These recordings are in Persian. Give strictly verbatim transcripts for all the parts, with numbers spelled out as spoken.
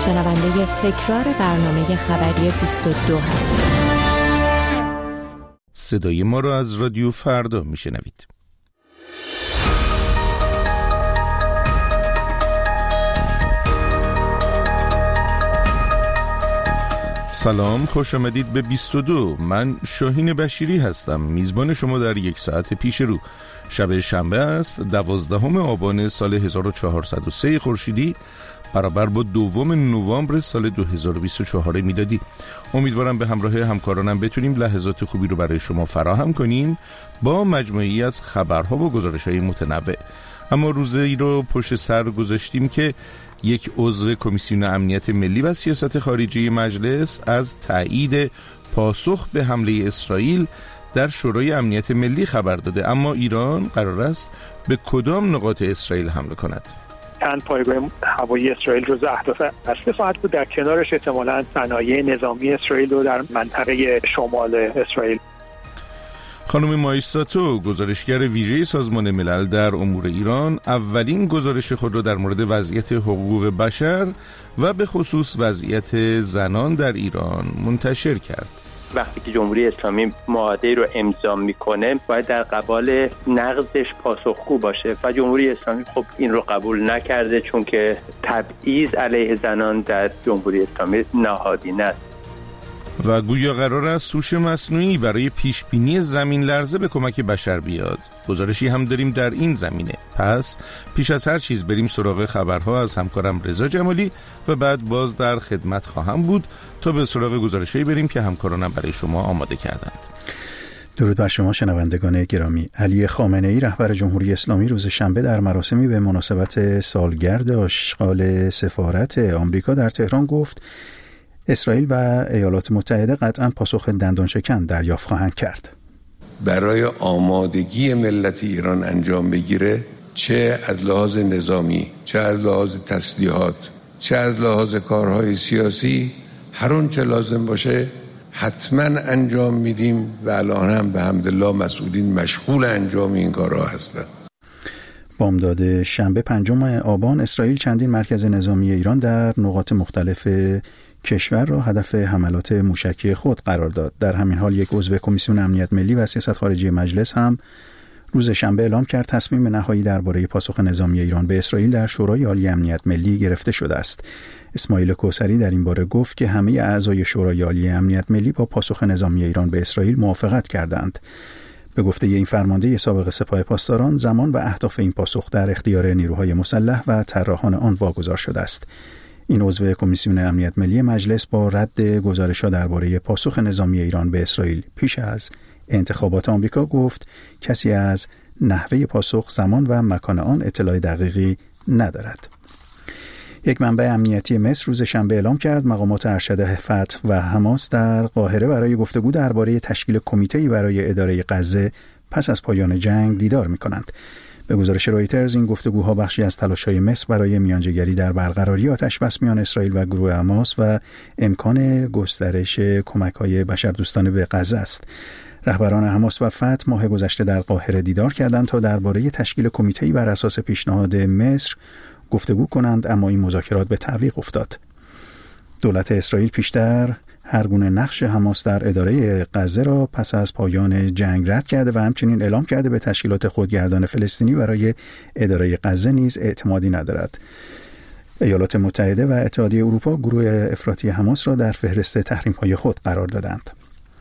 شنونده تکرار برنامه خبری بیست و دو هستید. صدای ما را از رادیو فردا میشنوید. سلام، خوش آمدید به بیست و دو. من شاهین بشیری هستم، میزبان شما در یک ساعت پیش رو. شب شنبه است، دوازدهم آبان سال هزار و چهارصد و سه خورشیدی، برابر با دوم نوامبر سال دو هزار و بیست و چهار میلادی. امیدوارم به همراه همکارانم بتونیم لحظات خوبی رو برای شما فراهم کنیم با مجموعی از خبرها و گزارش‌های متنوع. اما روزی رو پشت سر گذاشتیم که یک عضو کمیسیون امنیت ملی و سیاست خارجی مجلس از تایید پاسخ به حمله اسرائیل در شورای امنیت ملی خبر داده، اما ایران قرار است به کدام نقاط اسرائیل حمله کند؟ چند پایگاه هوایی اسرائیل جزو اهداف اصلی خواهد بود، در کنارش احتمالاً صنایع نظامی اسرائیل رو در منطقه شمال اسرائیل. خانم مایستاتو، گزارشگر ویژه سازمان ملل در امور ایران، اولین گزارش خود را در مورد وضعیت حقوق بشر و به خصوص وضعیت زنان در ایران منتشر کرد. وقتی که جمهوری اسلامی معاهده رو امضا میکنه باید در قبال نقضش پاسخگو باشه و جمهوری اسلامی خب این رو قبول نکرده، چون که تبعیض علیه زنان در جمهوری اسلامی نهادینه است. و گویا قرار است هوش مصنوعی برای پیشبینی زمین لرزه به کمک بشر بیاد. گزارشی هم داریم در این زمینه. پس پیش از هر چیز بریم سراغ خبرها از همکارم رضا جمالی و بعد باز در خدمت خواهم بود تا به سراغ گزارشی بریم که همکارانم برای شما آماده کردند. درود بر شما شنوندگان گرامی. علی خامنه ای رهبر جمهوری اسلامی روز شنبه در مراسمی به مناسبت سالگرد آشغال سفارت آمریکا در تهران گفت اسرائیل و ایالات متحده قطعاً پاسخ دندان شکن دریافت خواهند کرد. برای آمادگی ملت ایران انجام بگیره، چه از لحاظ نظامی، چه از لحاظ تسلیحات، چه از لحاظ کارهای سیاسی، هر اون چه لازم باشه حتما انجام میدیم و الان هم به حمدالله مسئولین مشغول انجام این کارها هستند. بامداد شنبه پنجم آبان اسرائیل چندین مرکز نظامی ایران در نقاط مختلف کشور را هدف حملات موشکی خود قرار داد. در همین حال یک عضو کمیسیون امنیت ملی و سیاست خارجی مجلس هم روز شنبه اعلام کرد تصمیم نهایی درباره پاسخ نظامی ایران به اسرائیل در شورای عالی امنیت ملی گرفته شده است. اسماعیل کوثری در این باره گفت که همه اعضای شورای عالی امنیت ملی با پاسخ نظامی ایران به اسرائیل موافقت کردند. به گفته این فرمانده سابق سپاه پاسداران، زمان و اهداف این پاسخ در اختیار نیروهای مسلح و طراحان آن واگذار شده است. این عضو کمیسیون امنیت ملی مجلس با رد گزارش‌ها درباره پاسخ نظامی ایران به اسرائیل پیش از انتخابات آمریکا گفت کسی از نحوه پاسخ، زمان و مکان آن اطلاع دقیقی ندارد. یک منبع امنیتی مصر روز شنبه اعلام کرد مقامات ارشد فتح و حماس در قاهره برای گفتگو درباره تشکیل کمیته‌ای برای اداره غزه پس از پایان جنگ دیدار می‌کنند. به گزارش رویترز این گفتگوها بخشی از تلاش‌های مصر برای میانجیگری در برقراری آتش‌بس میان اسرائیل و گروه حماس و امکان گسترش کمک‌های بشردوستانه به غزه است. رهبران حماس و فتح ماه گذشته در قاهره دیدار کردند تا درباره تشکیل کمیته‌ای بر اساس پیشنهاد مصر گفتگو کنند، اما این مذاکرات به تعویق افتاد. دولت اسرائیل پیشتر هر گونه نقش حماس در اداره غزه را پس از پایان جنگ رد کرده و همچنین اعلام کرده به تشکیلات خودگردان فلسطینی برای اداره غزه نیز اعتمادی ندارد. ایالات متحده و اتحادیه اروپا گروه افراطی حماس را در فهرست تحریم‌های خود قرار دادند.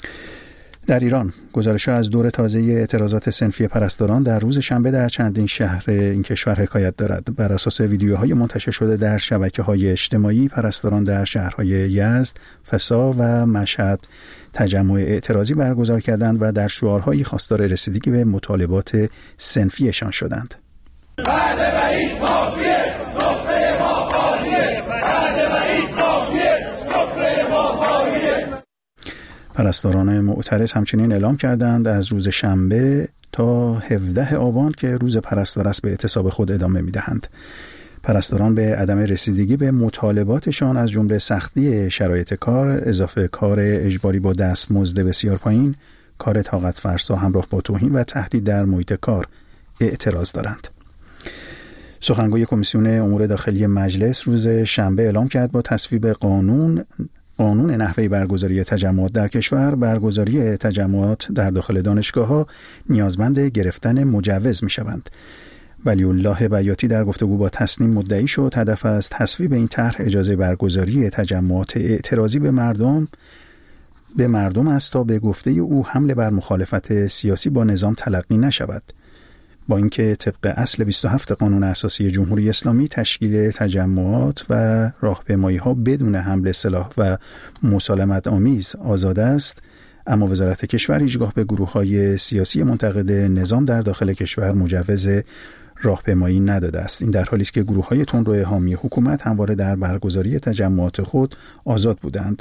در ایران گزارش‌ها از دور تازه اعتراضات صنفی پرستاران در روز شنبه در چندین شهر این کشور حکایت دارد. بر اساس ویدیوهای منتشر شده در شبکه‌های اجتماعی، پرستاران در شهرهای یزد، فسا و مشهد تجمع اعتراضی برگزار کردند و در شعارهایی خواستار رسیدگی به مطالبات صنفیشان شدند. بعد بعید مافیه، صفحه ما خالیه. بعد بعید مافیه، صفحه ما خالیه. پرستاران معترض همچنین اعلام کردند از روز شنبه تا هفدهم آبان که روز پرستار است به اعتصاب خود ادامه می‌دهند. پرستاران به عدم رسیدگی به مطالباتشان از جمله سختی شرایط کار، اضافه کار اجباری با دستمزد بسیار پایین، کار طاقت فرسا همراه با توهین و تهدید در محیط کار اعتراض دارند. سخنگوی کمیسیون امور داخلی مجلس روز شنبه اعلام کرد با تصویب قانون قانون نحوه برگزاری تجمعات در کشور، برگزاری تجمعات در داخل دانشگاه‌ها نیازمند گرفتن مجوز می‌شوند. ولی الله بیاتی در گفتگو با تسنیم مدعی شد هدف از تصویب این طرح اجازه برگزاری تجمعات اعتراضی به مردم به مردم است تا به گفته او حمله بر مخالفت سیاسی با نظام تلقی نشود. با اینکه طبق اصل بیست و هفت قانون اساسی جمهوری اسلامی تشکیل تجمعات و راهپیمایی‌ها بدون حمل سلاح و مسالمت آمیز آزاد است، اما وزارت کشور هیچگاه به گروه‌های سیاسی منتقد نظام در داخل کشور مجوز راهپیمایی نداده است. این در حالی است که گروه‌های تندرو حامی حکومت همواره در برگزاری تجمعات خود آزاد بودند.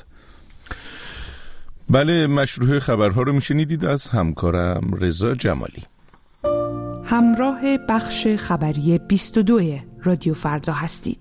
بله، مشروع خبرها رو میشنیدید از همکارم رضا جمالی. همراه بخش خبری بیست و دو رادیو فردا هستید.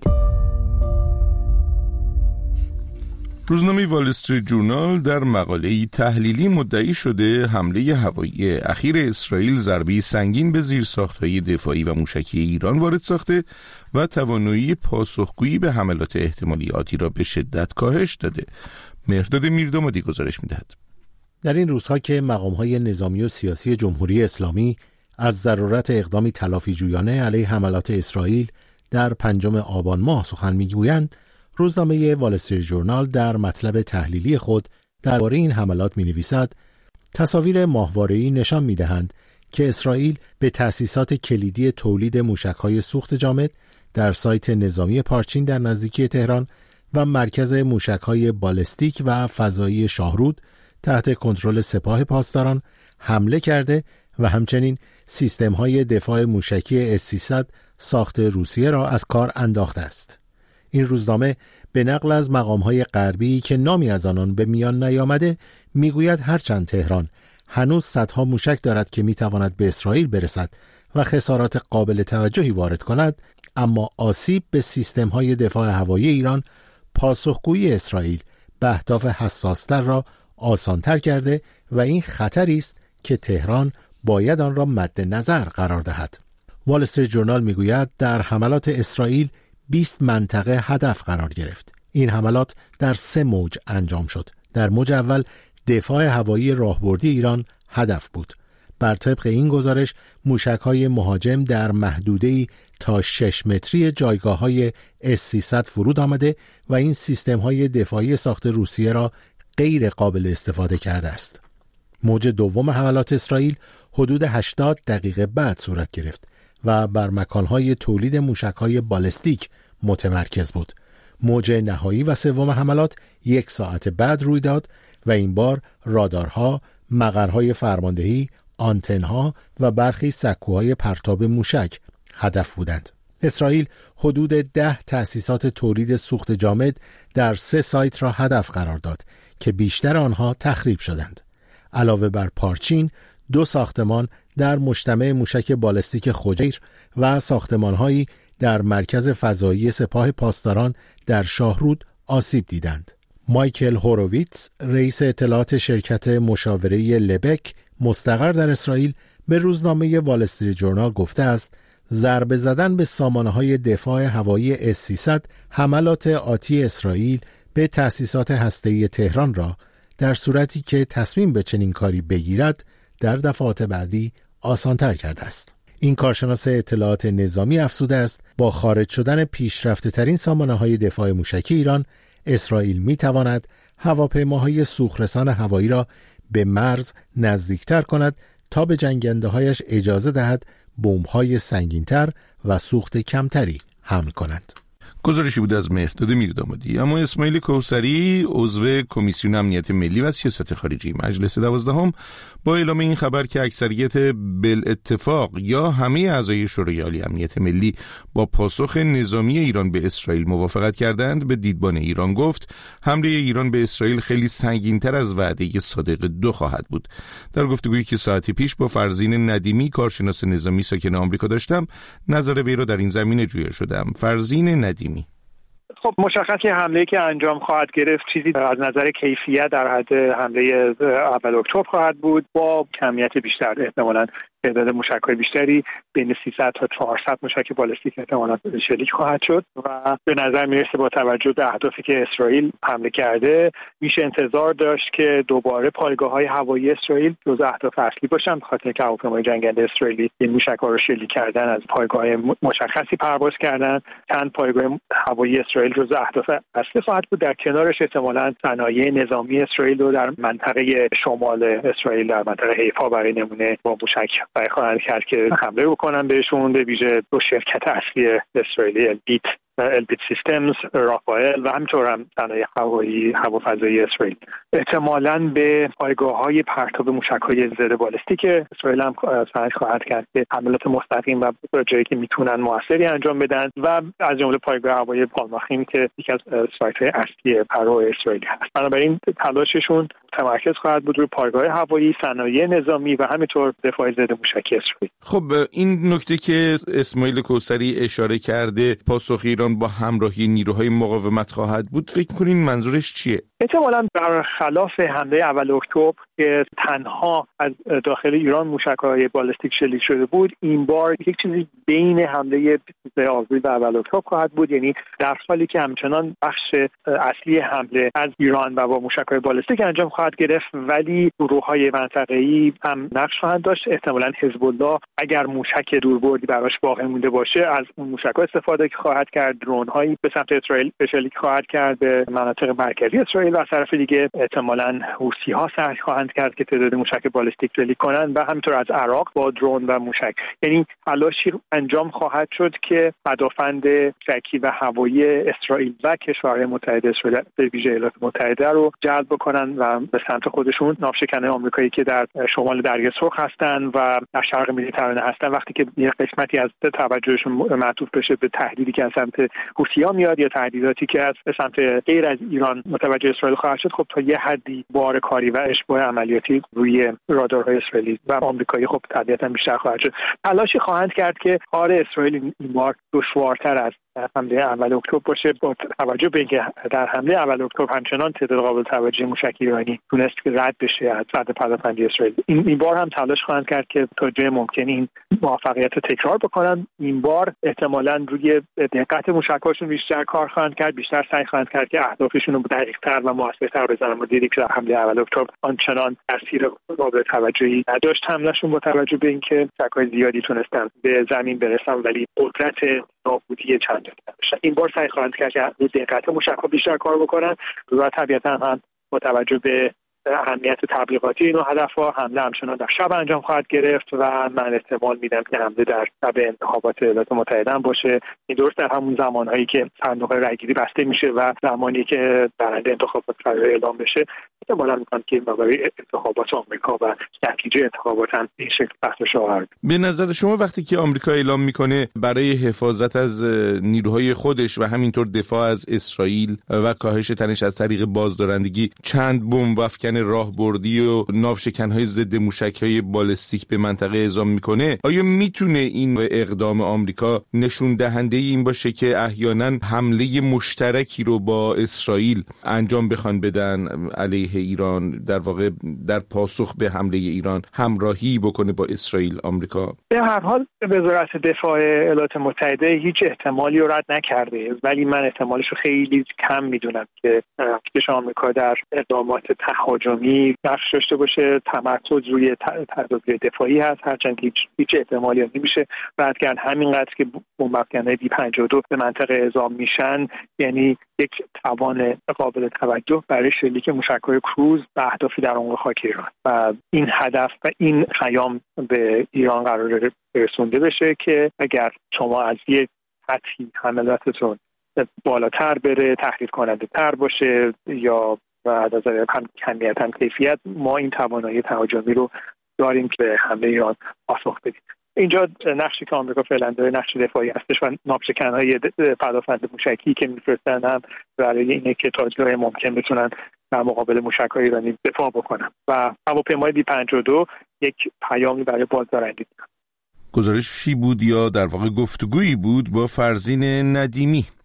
روزنامه وال استریت جورنال در مقاله‌ای تحلیلی مدعی شده حمله هوایی اخیر اسرائیل ضربه‌ای سنگین به زیرساخت‌های دفاعی و موشکی ایران وارد ساخته و توانایی پاسخگویی به حملات احتمالی آتی را به شدت کاهش داده. مهرداد میردامادی گزارش می‌دهد. در این روزها که مقام‌های نظامی و سیاسی جمهوری اسلامی از ضرورت اقدامی تلافی جویانه علیه حملات اسرائیل در پنجم آبان ماه سخن می‌گویند، روزنامه وال استریت جورنال در مطلب تحلیلی خود درباره این حملات می‌نویسد تصاویر ماهواره‌ای نشان می‌دهند که اسرائیل به تأسیسات کلیدی تولید موشک‌های سوخت جامد در سایت نظامی پارچین در نزدیکی تهران و مرکز موشک‌های بالستیک و فضایی شاهرود تحت کنترل سپاه پاسداران حمله کرده و همچنین سیستم‌های دفاع موشکی اس سیصد ساخت روسیه را از کار انداخته است. این روزنامه به نقل از مقام‌های غربی که نامی از آنان به میان نیامده میگوید هرچند تهران هنوز صدها موشک دارد که میتواند به اسرائیل برسد و خسارات قابل توجهی وارد کند، اما آسیب به سیستم‌های دفاع هوایی ایران پاسخگویی اسرائیل به اهداف حساس‌تر را آسان‌تر کرده و این خطری است که تهران باید آن را مد نظر قرار دهد. وال استریت جورنال میگوید در حملات اسرائیل بیست منطقه هدف قرار گرفت. این حملات در سه موج انجام شد. در موج اول دفاع هوایی راهبردی ایران هدف بود. بر طبق این گزارش موشک‌های مهاجم در محدوده‌ای تا شش متری جایگاه‌های اس سیصد فرود آمده و این سیستم‌های دفاعی ساخت روسیه را غیر قابل استفاده کرده است. موج دوم حملات اسرائیل حدود هشتاد دقیقه بعد صورت گرفت و بر مکانهای تولید موشک‌های بالستیک متمرکز بود. موج نهایی و سوم حملات یک ساعت بعد روی داد و این بار رادارها، مقرهای فرماندهی، آنتنها و برخی سکوهای پرتاب موشک هدف بودند. اسرائیل حدود ده تأسیسات تولید سوخت جامد در سه سایت را هدف قرار داد که بیشتر آنها تخریب شدند. علاوه بر پارچین، دو ساختمان در مجتمع موشک بالستیک خجیر و ساختمان‌هایی در مرکز فضایی سپاه پاسداران در شاهرود آسیب دیدند. مایکل هوروویتس، رئیس اطلاعات شرکت مشاوره لبک مستقر در اسرائیل، به روزنامه وال استریت جورنال گفته است ضربه زدن به سامانه‌های دفاع هوایی اس سیصد حملات آتی اسرائیل به تأسیسات هسته‌ای تهران را در صورتی که تصمیم به چنین کاری بگیرد در دفعات بعدی آسان‌تر کرده است. این کارشناس اطلاعات نظامی افزوده است با خارج شدن پیشرفته ترین سامانه‌های دفاع موشکی ایران، اسرائیل می‌تواند هواپیماهای سوخت‌رسان هوایی را به مرز نزدیکتر کند تا به جنگنده‌هایش اجازه دهد بمب‌های سنگین‌تر و سوخت کمتری حمل کنند. گزارشی بود از مهرداد میردامادی. اما اسماعیل کوثری، عضو کمیسیون امنیت ملی و سیاست خارجی مجلس دوازدهم، با اعلام این خبر که اکثریت بالاتفاق یا همه اعضای شورای عالی امنیت ملی با پاسخ نظامی ایران به اسرائیل موافقت کردند، به دیدبان ایران گفت حمله ایران به اسرائیل خیلی سنگین‌تر از وعده صادق دو خواهد بود. در گفتگویی که ساعتی پیش با فرزین ندیمی، کارشناس نظامی ساکن آمریکا داشتم، نظر وی را در این زمینه جویا شدم. فرزین ندیمی: خب مشخص که حمله‌ای که انجام خواهد گرفت چیزی از نظر کیفیت در حد حمله اول اکتبر خواهد بود، با کمیت بیشتر احتمالاً تعداد موشک‌های بیشتری بین سیصد تا چهارصد موشک بالستیک احتمالاً شلیک خواهد شد و به نظر میرسه با توجه به اهدافی که اسرائیل حمله کرده میشه انتظار داشت که دوباره پایگاه‌های هوایی اسرائیل جزو اهداف اصلی باشن، به خاطر که هواپیمای جنگنده اسرائیلی این موشک‌ها رو شلیک کردن، از پایگاه مشخصی پرواز کردن. چند پایگاه هوایی اسرائیل جزو اهداف اصلی خواهد بود. در کنارش احتمالاً صنایع نظامی اسرائیل رو در منطقه شمال اسرائیل، در منطقه حیفا برای نمونه با موشک سعی خواهند کرد که حمله بکنن بهشون، به ویژه دو شرکت اصلی اسرائیلی البیت البیت سیستمز، رافائل و همینطور هم صنایع هوایی هوافضایی اسرائیل. احتمالاً به پایگاه‌های پرتاب موشک‌های ضد بالستیک اسرائیل هم سعی خواهد کرد که حملات مستقیم و جایی که میتونن موثری انجام بدن و از جمله پایگاه هوایی پالماخیم که یکی از سایت‌های اصلی پرواز اسرائیلی هست. بنابراین تلاششون تمرکز خواهد بود روی پایگاه هوایی، صنایع نظامی و همینطور دفاع ضد موشکی اسرائیل. خب این نکته که اسماعیل کوثری اشاره کرده، پاسخ ایران با همراهی نیروهای مقاومت خواهد بود، فکر کنین منظورش چیه؟ احتمالاً برخلاف حمله اول اکتبر که تنها از داخل ایران موشک‌های بالستیک شلیک شده بود، این بار یک چیزی بین حمله بیست و سه آوریل و اول اکتبر خواهد بود. یعنی در حالی که همچنان بخش اصلی حمله از ایران و با موشک‌های بالستیک انجام خواهد گرفت، ولی گروه‌های منطقه‌ای هم نقش خواهند داشت. احتمالاً حزب الله اگر موشک دوربردی براش باقی مونده باشه از اون موشک‌ها استفاده خواهد کرد، درون‌هایی به سمت اسرائیل شلیک خواهد کرد به مناطق مرکزی اسرائیل و از طرف دیگه احتمالاً حوثی‌ها سعی خواهند کرد که تعداد موشک بالستیک شلیک کنند و همینطور از عراق با درون و موشک. یعنی تلاشی انجام خواهد شد که پدافند موشکی و هوایی اسرائیل و کشورهای متحد اسرائیل به ویژه ایالات متحده رو جلب بکنن و به سمت خودشون. ناوشکنهای آمریکایی که در شمال دریای سرخ هستن و در شرق مدیترانه هستن، وقتی که یه قسمتی از توجهشون معطوف بشه به تهدیدی که از سمت حوثی‌ها میاد یا تهدیداتی که از سمت غیر از ایران متوجه اسرائیل خواهد شد، خب تا یه حدی بار کاری و اشتباه عملیاتی روی رادارهای اسرائیلی و آمریکایی خب طبیعتاً بیشتر خواهد شد. تلاشی خواهند کرد که کار اسرائیل این بار دشوارتر از حمله اول اکتبر باشه، با توجه به اینکه در حمله اول اکتبر همچنان تعداد قابل توجه موشک ایرانی تونست که رد بشه از صد پدافندی اسرائیل. این, این بار هم تلاش خواهند کرد که تا جای ممکن این موفقیت رو تکرار بکنن. این بار احتمالاً روی دقت موشک‌هاشون بیشتر کار خواهند کرد، بیشتر سعی خواهند کرد که اهدافشون رو دقیق‌تر و موثرتر بزنن. ما دیدیم که در حمله اول اکتبر آنچنان تاثیر قابل توجهی نداشت حملهشون، با توجه به اینکه موشک‌های زیادی تونستن به زمین برسن ولی قدرت نابودی چند داشتن. این بار سعی خواهند کرد که روی دقت موشک‌ها بیشتر کار بکنن و طبیعتاً هم با توجه به اهمیت تبلیغاتی این هدف‌ها حمله همچنان در شب انجام خواهد گرفت و من احتمال میدم که حمله در شب انتخابات ایالات متحده هم باشه. این درست در همون زمانهایی که صندوق رأی‌گیری بسته میشه و زمانی که برنده انتخابات قرار اعلام بشه، احتمالاً میگم که برای انتخابات آمریکا و نتیجه انتخابات هم این شکل بحث شد. به نظر شما وقتی که آمریکا اعلام میکنه برای حفاظت از نیروهای خودش و همینطور دفاع از اسرائیل و کاهش تنش از طریق بازدارندگی چند بمب افکن راهبردی و ناوشکن‌های ضد موشک‌های بالستیک به منطقه اعزام میکنه، آیا میتونه این اقدام آمریکا نشون دهنده این باشه که احیانا حمله مشترکی رو با اسرائیل انجام بخوان بدن علیه ایران، در واقع در پاسخ به حمله ایران همراهی بکنه با اسرائیل آمریکا؟ به هر حال وزارت دفاع ایالات متحده هیچ احتمالی رو رد نکرده، ولی من احتمالش رو خیلی کم میدونم که کشور آمریکا در اقدامات تهاجمی نقش داشته باشه. تمرکز روی تدابیر دفاعی هست، هرچند هیچ هیچ احتمالی نمیشه رد کرد. همینقدر که بمب افکن‌های دی پنجاه و دو به منطقه اعزام میشن، یعنی یک توان قابل توجه برای شلیک موشک‌های کروز به اهدافی در عمق خاک ایران و این هدف و این پیام به ایران قرار رسونده بشه که اگر شما از یک سطحی حملاتتون بالاتر بره، تهدید کننده تر باشه یا و از نظر هم کمیت هم کیفیت، ما این توانایی تهاجمی رو داریم که به حمله ایران پاسخ بدیم. اینجا نقشی که آمریکا فعلا داره نقش دفاعی هستش و ناوشکن‌های پدافند موشکی که میفرستن هم برای اینه که تا جای ممکن بتونن در مقابل موشک‌های ایرانی دفاع بکنن و هواپیمای دی پنجاه و دو یک پیامی برای بازدارندگی دارن. گزارشی بود یا در واقع گفتگویی بود با فرزین ندیمی.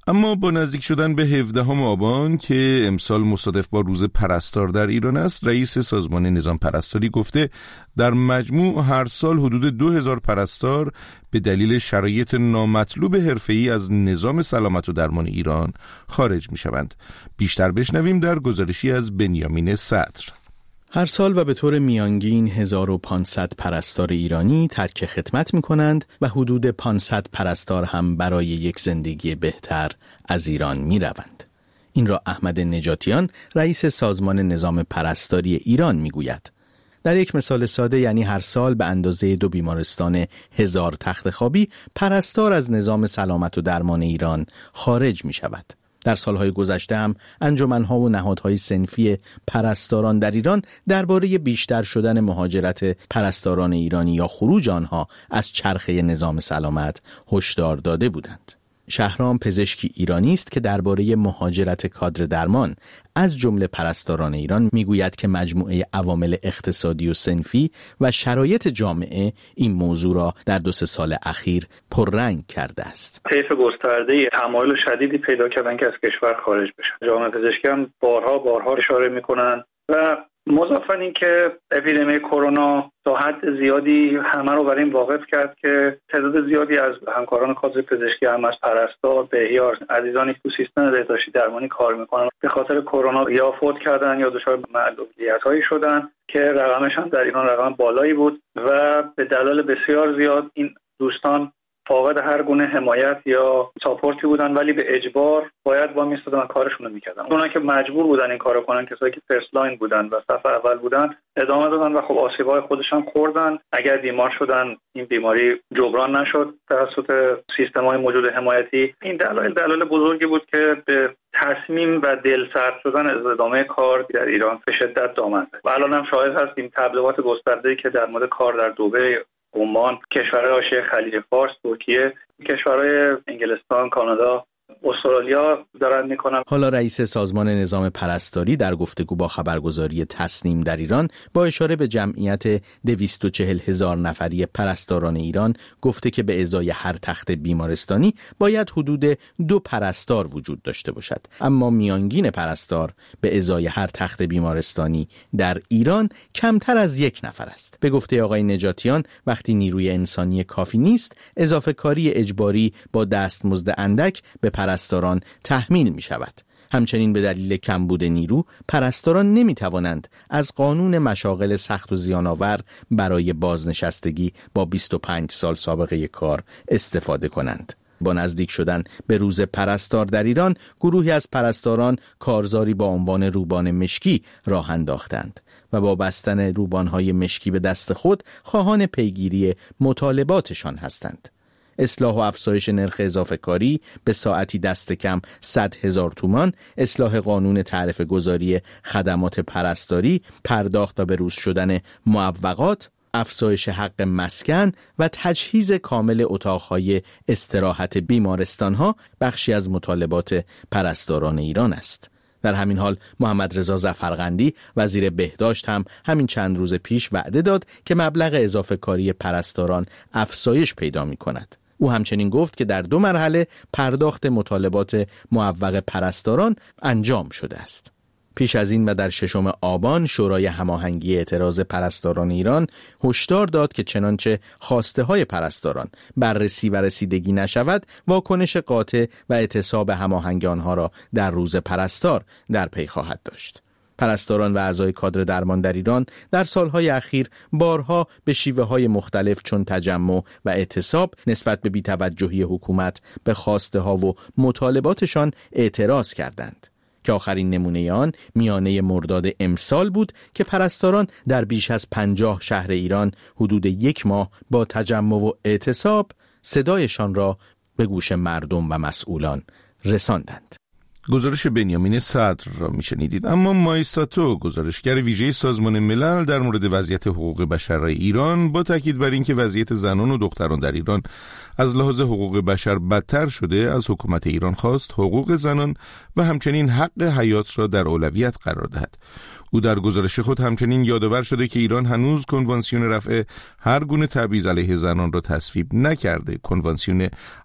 اما با نزدیک شدن به هفدهم آبان که امسال مصادف با روز پرستار در ایران است، رئیس سازمان نظام پرستاری گفته در مجموع هر سال حدود دو هزار پرستار به دلیل شرایط نامطلوب حرفه‌ای از نظام سلامت و درمان ایران خارج می شوند. بیشتر بشنویم در گزارشی از بنیامین صدر. هر سال و به طور میانگین هزار و پانصد پرستار ایرانی ترک خدمت می کنند و حدود پانصد پرستار هم برای یک زندگی بهتر از ایران می روند. این را احمد نجاتیان، رئیس سازمان نظام پرستاری ایران می گوید. در یک مثال ساده، یعنی هر سال به اندازه دو بیمارستان هزار تخت خوابی پرستار از نظام سلامت و درمان ایران خارج می شود. در سالهای گذشته هم انجمن‌ها و نهادهای صنفی پرستاران در ایران درباره بیشتر شدن مهاجرت پرستاران ایرانی یا خروج آنها از چرخه نظام سلامت هشدار داده بودند. شهرام پزشکی ایرانی است که درباره مهاجرت کادر درمان از جمله پرستاران ایران میگوید که مجموعه عوامل اقتصادی و صنفی و شرایط جامعه این موضوع را در دو سه سال اخیر پررنگ کرده است. طیف گسترده تمایل شدیدی پیدا کردن که از کشور خارج بشن. جامعه پزشکی هم بارها بارها اشاره میکنن و مضافاً این که اپیدمی کرونا تا حد زیادی همه رو بر این واقف کرد که تعداد زیادی از همکاران کادر پزشکی هم از پرستار، بهیار، عزیزانی که تو سیستم بهداشتی درمانی کار میکنن به خاطر کرونا یا فوت کردن یا دچار معلولیت‌هایی شدن که رقمش هم در ایران رقم بالایی بود و به دلایل بسیار زیاد این دوستان فاقد هر گونه حمایت یا ساپورتی بودن، ولی به اجبار باید با میستادن و کارشون رو میکردن. اونها که مجبور بودن این کارو کنن، کسایی که فرست لاین بودن و صف اول بودن، ادامه دادن و خب آسیب‌های خودشون خوردن. اگر بیمار شدن، این بیماری جبران نشد توسط سیستم‌های موجود حمایتی. این دلایل دلایل بزرگی بود که به تصمیم و دلسرد شدن از ادامه کار در ایران به شدت دامن زد. و الان هم شاهد هستیم تبلیغات گسترده‌ای که در مورد کار در دبی، عمان، کشورهای حاشیه خلیج فارس، ترکیه، کشورهای انگلستان، کانادا، استرالیا دارن میکنن. حالا رئیس سازمان نظام پرستاری در گفتگو با خبرگزاری تسنیم در ایران با اشاره به جمعیت دویست و چهل هزار نفری پرستاران ایران گفته که به ازای هر تخت بیمارستانی باید حدود دو پرستار وجود داشته باشد، اما میانگین پرستار به ازای هر تخت بیمارستانی در ایران کمتر از یک نفر است. به گفته آقای نجاتیان، وقتی نیروی انسانی کافی نیست، اضافه کاری اجباری با دستمزد اندک به پرستاران تحمیل می شود. همچنین به دلیل کمبود نیرو، پرستاران نمی توانند از قانون مشاغل سخت و زیان‌آور برای بازنشستگی با بیست و پنج سال سابقه کار استفاده کنند. با نزدیک شدن به روز پرستار در ایران، گروهی از پرستاران کارزاری با عنوان روبان مشکی راه انداختند و با بستن روبان‌های مشکی به دست خود خواهان پیگیری مطالباتشان هستند. اصلاح و افزایش نرخ اضافه کاری به ساعتی دست کم صد هزار تومان، اصلاح قانون تعرفه گذاری خدمات پرستاری، پرداخت و بروز شدن معوقات، افزایش حق مسکن و تجهیز کامل اتاقهای استراحت بیمارستانها بخشی از مطالبات پرستاران ایران است. در همین حال محمد رضا ظفرقندی وزیر بهداشت هم همین چند روز پیش وعده داد که مبلغ اضافه کاری پرستاران افزایش پیدا می کند. او همچنین گفت که در دو مرحله پرداخت مطالبات معوق پرستاران انجام شده است. پیش از این و در ششم آبان شورای هماهنگی اعتراض پرستاران ایران هشدار داد که چنانچه خواسته های پرستاران بررسی و رسیدگی نشود، واکنش قاطع و اعتصاب هماهنگ آنها را در روز پرستار در پی خواهد داشت. پرستاران و اعضای کادر درمان در ایران در سالهای اخیر بارها به شیوه‌های مختلف چون تجمع و اعتصاب نسبت به بی‌توجهی حکومت به خواسته ها و مطالباتشان اعتراض کردند که آخرین نمونه آن میانه مرداد امسال بود که پرستاران در بیش از پنجاه شهر ایران حدود یک ماه با تجمع و اعتصاب صدایشان را به گوش مردم و مسئولان رساندند. گزارش بنیامین صدر را میشنیدید. اما مایساتو، گزارشگر ویژه سازمان ملل در مورد وضعیت حقوق بشر ایران، با تاکید بر اینکه وضعیت زنان و دختران در ایران از لحاظ حقوق بشر بدتر شده، از حکومت ایران خواست حقوق زنان و همچنین حق حیات را در اولویت قرار دهد. او در گزارش خود همچنین یادآور شده که ایران هنوز کنوانسیون رفع هر گونه تبعیض علیه زنان را تصویب نکرده. کنوانسیون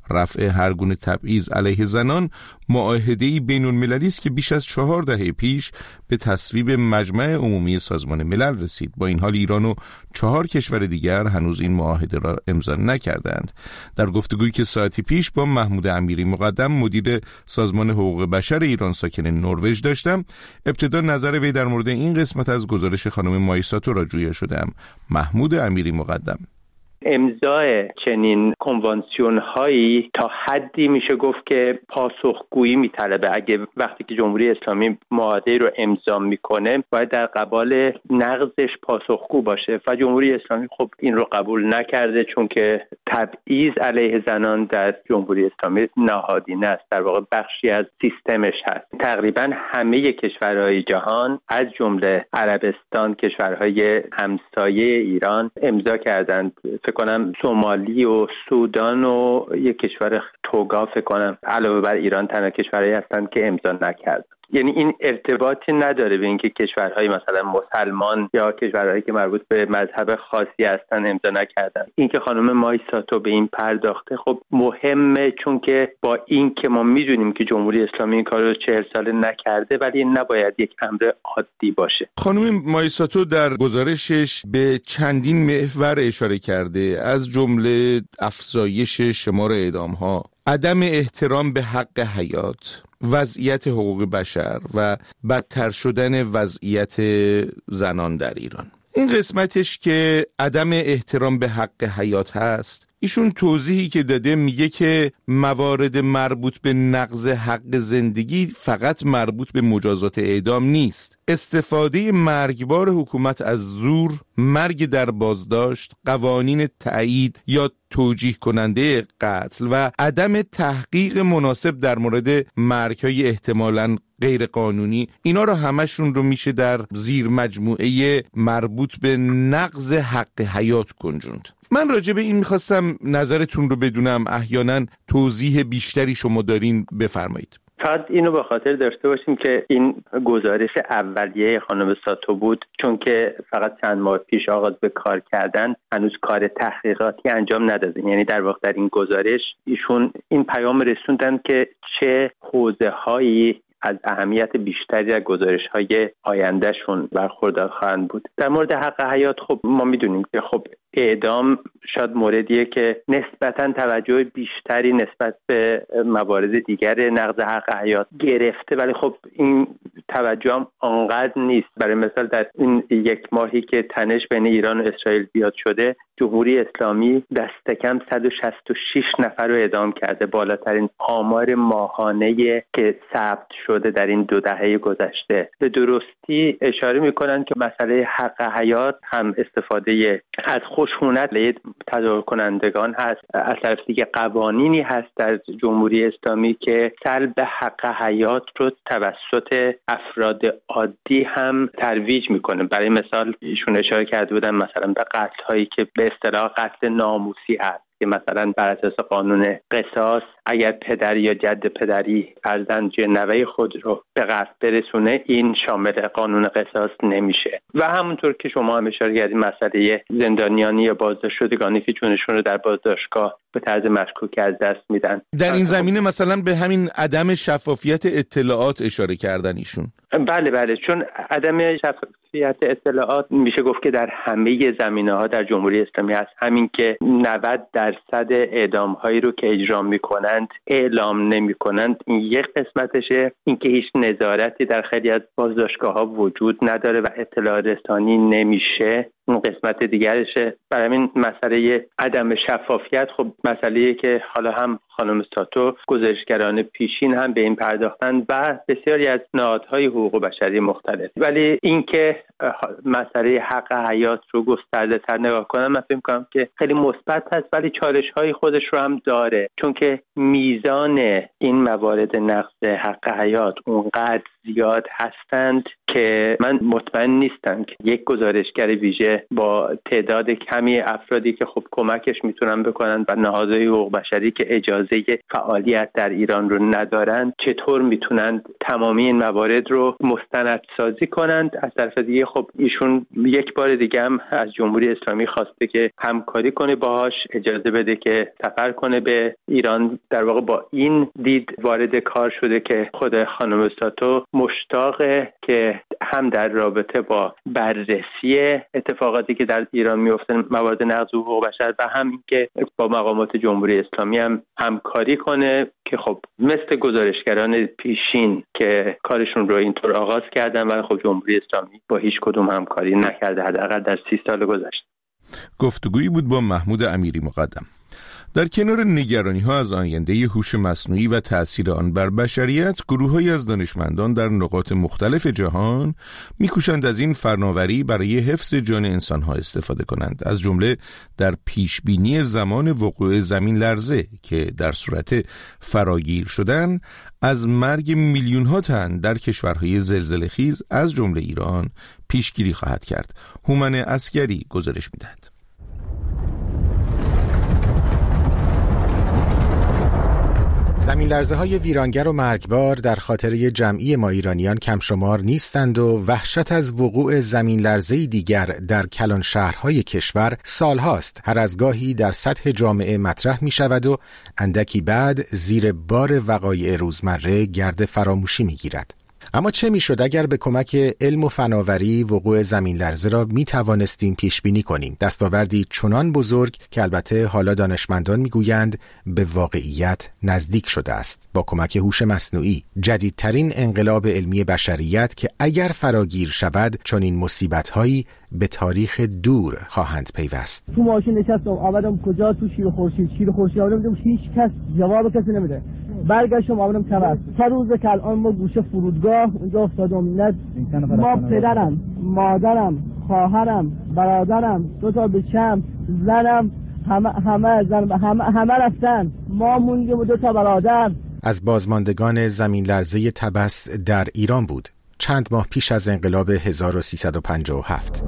رفع هر گونه تبعیض علیه زنان معاهده‌ای بین‌المللی است که بیش از چهار دهه پیش به تصویب مجمع عمومی سازمان ملل رسید. با این حال ایران و چهار کشور دیگر هنوز این معاهده را امضا نکردند. در گفتگویی که ساعتی پیش با محمود امیری مقدم مدیر سازمان حقوق بشر ایران ساکن نروژ داشتم، ابتدا نظر وی در مورد این قسمت از گزارش خانم مایساتو را جویا شدم. محمود امیری مقدم: امضای چنین کنوانسیون هایی تا حدی میشه گفت که پاسخگویی میطلبه. اگه وقتی که جمهوری اسلامی معاهده رو امضا میکنه باید در قبال نقضش پاسخگو باشه و جمهوری اسلامی خب این رو قبول نکرده، چون که تبعیض علیه زنان در جمهوری اسلامی نهادینه است، در واقع بخشی از سیستمش هست. تقریبا همه کشورهای جهان از جمله عربستان، کشورهای همسایه ایران امضا کردند. فکر کنم سومالی و سودان و یک کشور توگا فکر کنم علاوه بر ایران تنها کشورهایی هستند که امضا نکردند. یعنی این ارتباطی نداره به اینکه کشورهای مثلا مسلمان یا کشورهایی که مربوط به مذهب خاصی هستن امضا نکردن. اینکه خانم مایساتو به این پرداخته خب مهمه، چون که با این که ما میدونیم که جمهوری اسلامی این کارو چهل ساله نکرده، ولی این نباید یک امر عادی باشه. خانم مایساتو در گزارشش به چندین محور اشاره کرده، از جمله افزایش شمار اعدام‌ها، عدم احترام به حق حیات، وضعیت حقوق بشر و بدتر شدن وضعیت زنان در ایران. این قسمتش که عدم احترام به حق حیات هست، ایشون توضیحی که داده میگه که موارد مربوط به نقض حق زندگی فقط مربوط به مجازات اعدام نیست. استفاده مرگبار حکومت از زور، مرگ در بازداشت، قوانین تایید یا توجیه کننده قتل و عدم تحقیق مناسب در مورد مرگ‌های احتمالاً غیر قانونی، اینا رو همشون رو میشه در زیر مجموعه مربوط به نقض حق حیات گنجوند. من راجع به این میخواستم نظرتون رو بدونم، احیانا توضیح بیشتری شما دارین، بفرمایید. فقط اینو به خاطر داشته باشیم که این گزارش اولیه خانم ساتو بود، چون که فقط چند ماه پیش آغاز به کار کردن، هنوز کار تحقیقاتی انجام ندادن. یعنی در واقع در این گزارش ایشون این پیام رسوندن که چه حوزه‌هایی از اهمیت بیشتری در گزارش‌های آیندهشون برخوردار خواهند بود. در مورد حق حیات خب ما میدونیم که خب اعدام شاید موردیه که نسبتاً توجه بیشتری نسبت به موارد دیگر نقض حق حیات گرفته، ولی خب این توجه هم آنقدر نیست. برای مثال در این یک ماهی که تنش بین ایران و اسرائیل زیاد شده، جمهوری اسلامی دست کم صد و شصت و شش نفر رو اعدام کرده، بالاترین آمار ماهانه که ثبت شده در این دو دهه گذشته. به درستی اشاره میکنن که مسئله حق حیات هم استفاده از خشونت علیه تظاهر کنندگان هست. از طرف دیگه قوانینی هست در جمهوری اسلامی که سلب حق حیات رو توسط افراد عادی هم ترویج میکنه. برای مثال ایشون اشاره کرده بودن مثلا به قتل هایی که به اصطلاح قتل ناموسی هست، که مثلا بر اساس قانون قصاص اگر پدر یا جد پدری فرزند نوه خود رو به قتل برسونه، این شامل قانون قصاص نمیشه. و همونطور که شما هم اشاره کردید مسئله زندانیانی یا بازداشتگانی که جونشون رو در بازداشتگاه به طرز مشکوک از دست میدن. در این زمینه مثلا به همین عدم شفافیت اطلاعات اشاره کردن ایشون. بله بله چون عدم شفافیت اطلاعات میشه گفت که در همه زمینه‌ها در جمهوری اسلامی هست. همین که نود درصد اعدام هایی رو که اجرا میکنند اعلام نمیکنند، این یک قسمتشه. اینکه هیچ نظارتی در خیلی از بازداشتگاه‌ها وجود نداره و اطلاع رسانی نمیشه، اون قسمت دیگرشه. برای همین مسئله عدم شفافیت خب مسئله‌ایه که حالا هم خانم ساتو، گزارشگران پیشین هم به این پرداختن و بسیاری از نهادهای حقوق بشری مختلف. ولی اینکه مسئله حق حیات رو گسترده تر نگاه کنم، من فکر می‌کنم که خیلی مثبت هست، ولی چالش‌های خودش رو هم داره، چون که میزان این موارد نقض حق حیات اونقدر زیاد هستند که من مطمئن نیستم که یک گزارشگر ویژه میتونه با تعداد کمی افرادی که خب کمکش میتونن بکنن و نهادهای حقوق بشری که اجازه فعالیت در ایران رو ندارن چطور میتونن تمامی این موارد رو مستندسازی کنند. از طرف دیگه خب ایشون یک بار دیگه هم از جمهوری اسلامی خواسته که همکاری کنه باهاش، اجازه بده که سفر کنه به ایران. در واقع با این دید وارد کار شده که خود خانم ساتو مشتاقه که هم در رابطه با بررسی اتفاقاتی که در ایران میفته، موارد نقض حقوق بشر، و هم اینکه با مقامات جمهوری اسلامی هم همکاری کنه که خب مثل گزارشگران پیشین که کارشون رو اینطور آغاز کردن و خب جمهوری اسلامی با هیچ کدوم همکاری نکرده حداقل در سی سال گذشته. گفتگویی بود با محمود امیری مقدم. در کنار نگرانی‌ها از آینده هوش مصنوعی و تأثیر آن بر بشریت، گروه‌هایی از دانشمندان در نقاط مختلف جهان می‌کوشند از این فناوری برای حفظ جان انسان‌ها استفاده کنند، از جمله در پیشبینی زمان وقوع زمین لرزه که در صورت فراگیر شدن از مرگ میلیون‌ها تن در کشورهای زلزله‌خیز از جمله ایران پیشگیری خواهد کرد. هومن عسگری گزارش می‌دهد. زمین لرزه های ویرانگر و مرگبار در خاطره جمعی ما ایرانیان کم شمار نیستند و وحشت از وقوع زمین لرزه دیگر در کلان شهرهای کشور سالهاست هر از گاهی در سطح جامعه مطرح می شود و اندکی بعد زیر بار وقایع روزمره گرد فراموشی می گیرد. اما چه می شد اگر به کمک علم و فناوری وقوع زمین لرزه را می توانستیم پیش بینی کنیم؟ دستاوردی چنان بزرگ که البته حالا دانشمندان می گویند به واقعیت نزدیک شده است. با کمک هوش مصنوعی، جدیدترین انقلاب علمی بشریت که اگر فراگیر شود چنین مصیبت‌هایی به تاریخ دور خواهند پیوست. تو ماشین نشستم آمدم کجا؟ تو شیر خورشید. شیر خورشید آمدم هیچ کس جواب کسی نمیده. برگشتم آمدم تماس. سه روزه که الان ما گوشه فرودگاه اونجا افتادم. نه ما پدرم، مادرم، خواهرم، برادرم، دو تا بچم، زنم، همه همه زن همه همه رفتن. ما موندیم و دو تا برادر. از بازماندگان زمین لرزه طبس در ایران بود. چند ماه پیش از انقلاب هزار و سیصد و پنجاه و هفت.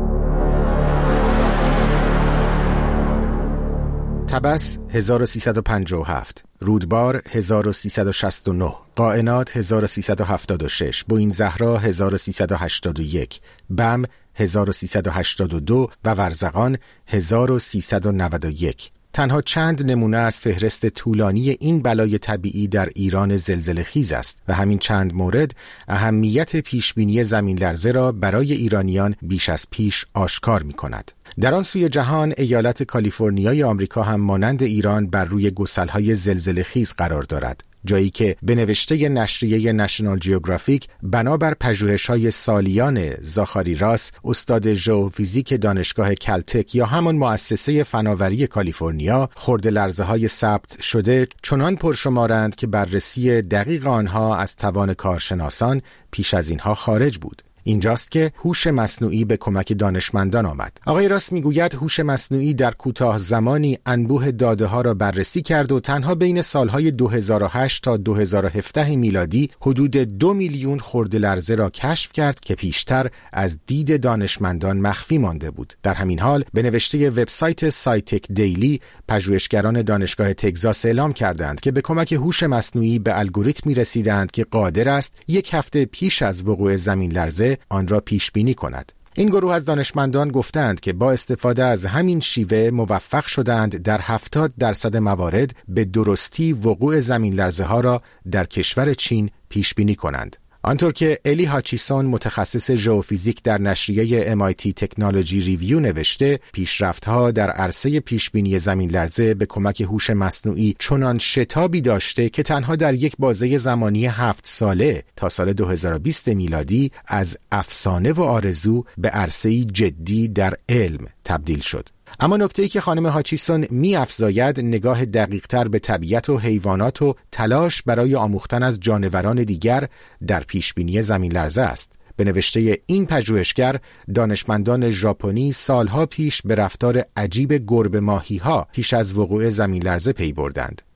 طبس هزار و سیصد و پنجاه و هفت، رودبار هزار و سیصد و شصت و نه، قائنات هزار و سیصد و هفتاد و شش، بوئین زهرا هزار و سیصد و هشتاد و یک، بم هزار و سیصد و هشتاد و دو و ورزقان هزار و سیصد و نود و یک. تنها چند نمونه از فهرست طولانی این بلای طبیعی در ایران زلزله‌خیز است و همین چند مورد اهمیت پیشبینی زمین لرزه را برای ایرانیان بیش از پیش آشکار می کند. در آن سوی جهان ایالت کالیفرنیای آمریکا هم مانند ایران بر روی گسل‌های زلزله‌خیز قرار دارد، جایی که به نوشته نشریه نشنال جیوگرافیک بنابر پژوهش‌های سالیان زاخاری راس، استاد ژئوفیزیک دانشگاه کلتک یا همان مؤسسه فناوری کالیفرنیا، خرد لرزه‌های ثبت شده چنان پرشمارند که بررسی دقیق آنها از توان کارشناسان پیش از اینها خارج بود. اینجاست که هوش مصنوعی به کمک دانشمندان آمد. آقای راست میگوید هوش مصنوعی در کوتاه زمانی انبوه داده ها را بررسی کرد و تنها بین سالهای دو هزار و هشت تا دو هزار و هفده میلادی حدود دو میلیون خرد لرزه را کشف کرد که پیشتر از دید دانشمندان مخفی مانده بود. در همین حال به نوشته وبسایت سایتک دیلی، پژوهشگران دانشگاه تگزاس اعلام کردند که به کمک هوش مصنوعی به الگوریتمی رسیدند که قادر است یک هفته پیش از وقوع زمین لرزه آن را پیش بینی کند. این گروه از دانشمندان گفتند که با استفاده از همین شیوه موفق شدند در هفتاد درصد موارد به درستی وقوع زمین لرزه ها را در کشور چین پیش بینی کنند. آنطور که الی هاچیسون متخصص ژئوفیزیک در نشریه ام آی تی تکنولوژی ریویو نوشته، پیشرفت‌ها در عرصه پیشبینی زمین لرزه به کمک هوش مصنوعی چنان شتابی داشته که تنها در یک بازه زمانی هفت ساله تا سال دو هزار و بیست میلادی از افسانه و آرزو به عرصه‌ای جدی در علم تبدیل شد. اما نکته‌ای که خانم هاچیسون می‌افزاید نگاه دقیق‌تر به طبیعت و حیوانات و تلاش برای آموختن از جانوران دیگر در پیشبینی زمین لرزه است. به نوشته این پژوهشگر، دانشمندان ژاپنی سالها پیش به رفتار عجیب گربه ماهی‌ها پیش از وقوع زمین لرزه پی بردند.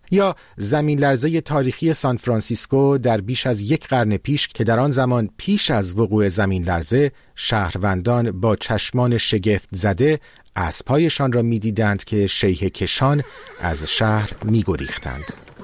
یا زمین لرزه تاریخی سان فرانسیسکو در بیش از یک قرن پیش که در آن زمان پیش از وقوع زمین لرزه شهروندان با چشمان شگفت زده اسب‌هایشان را می‌دیدند که شیهه کشان از شهر می‌گریختند.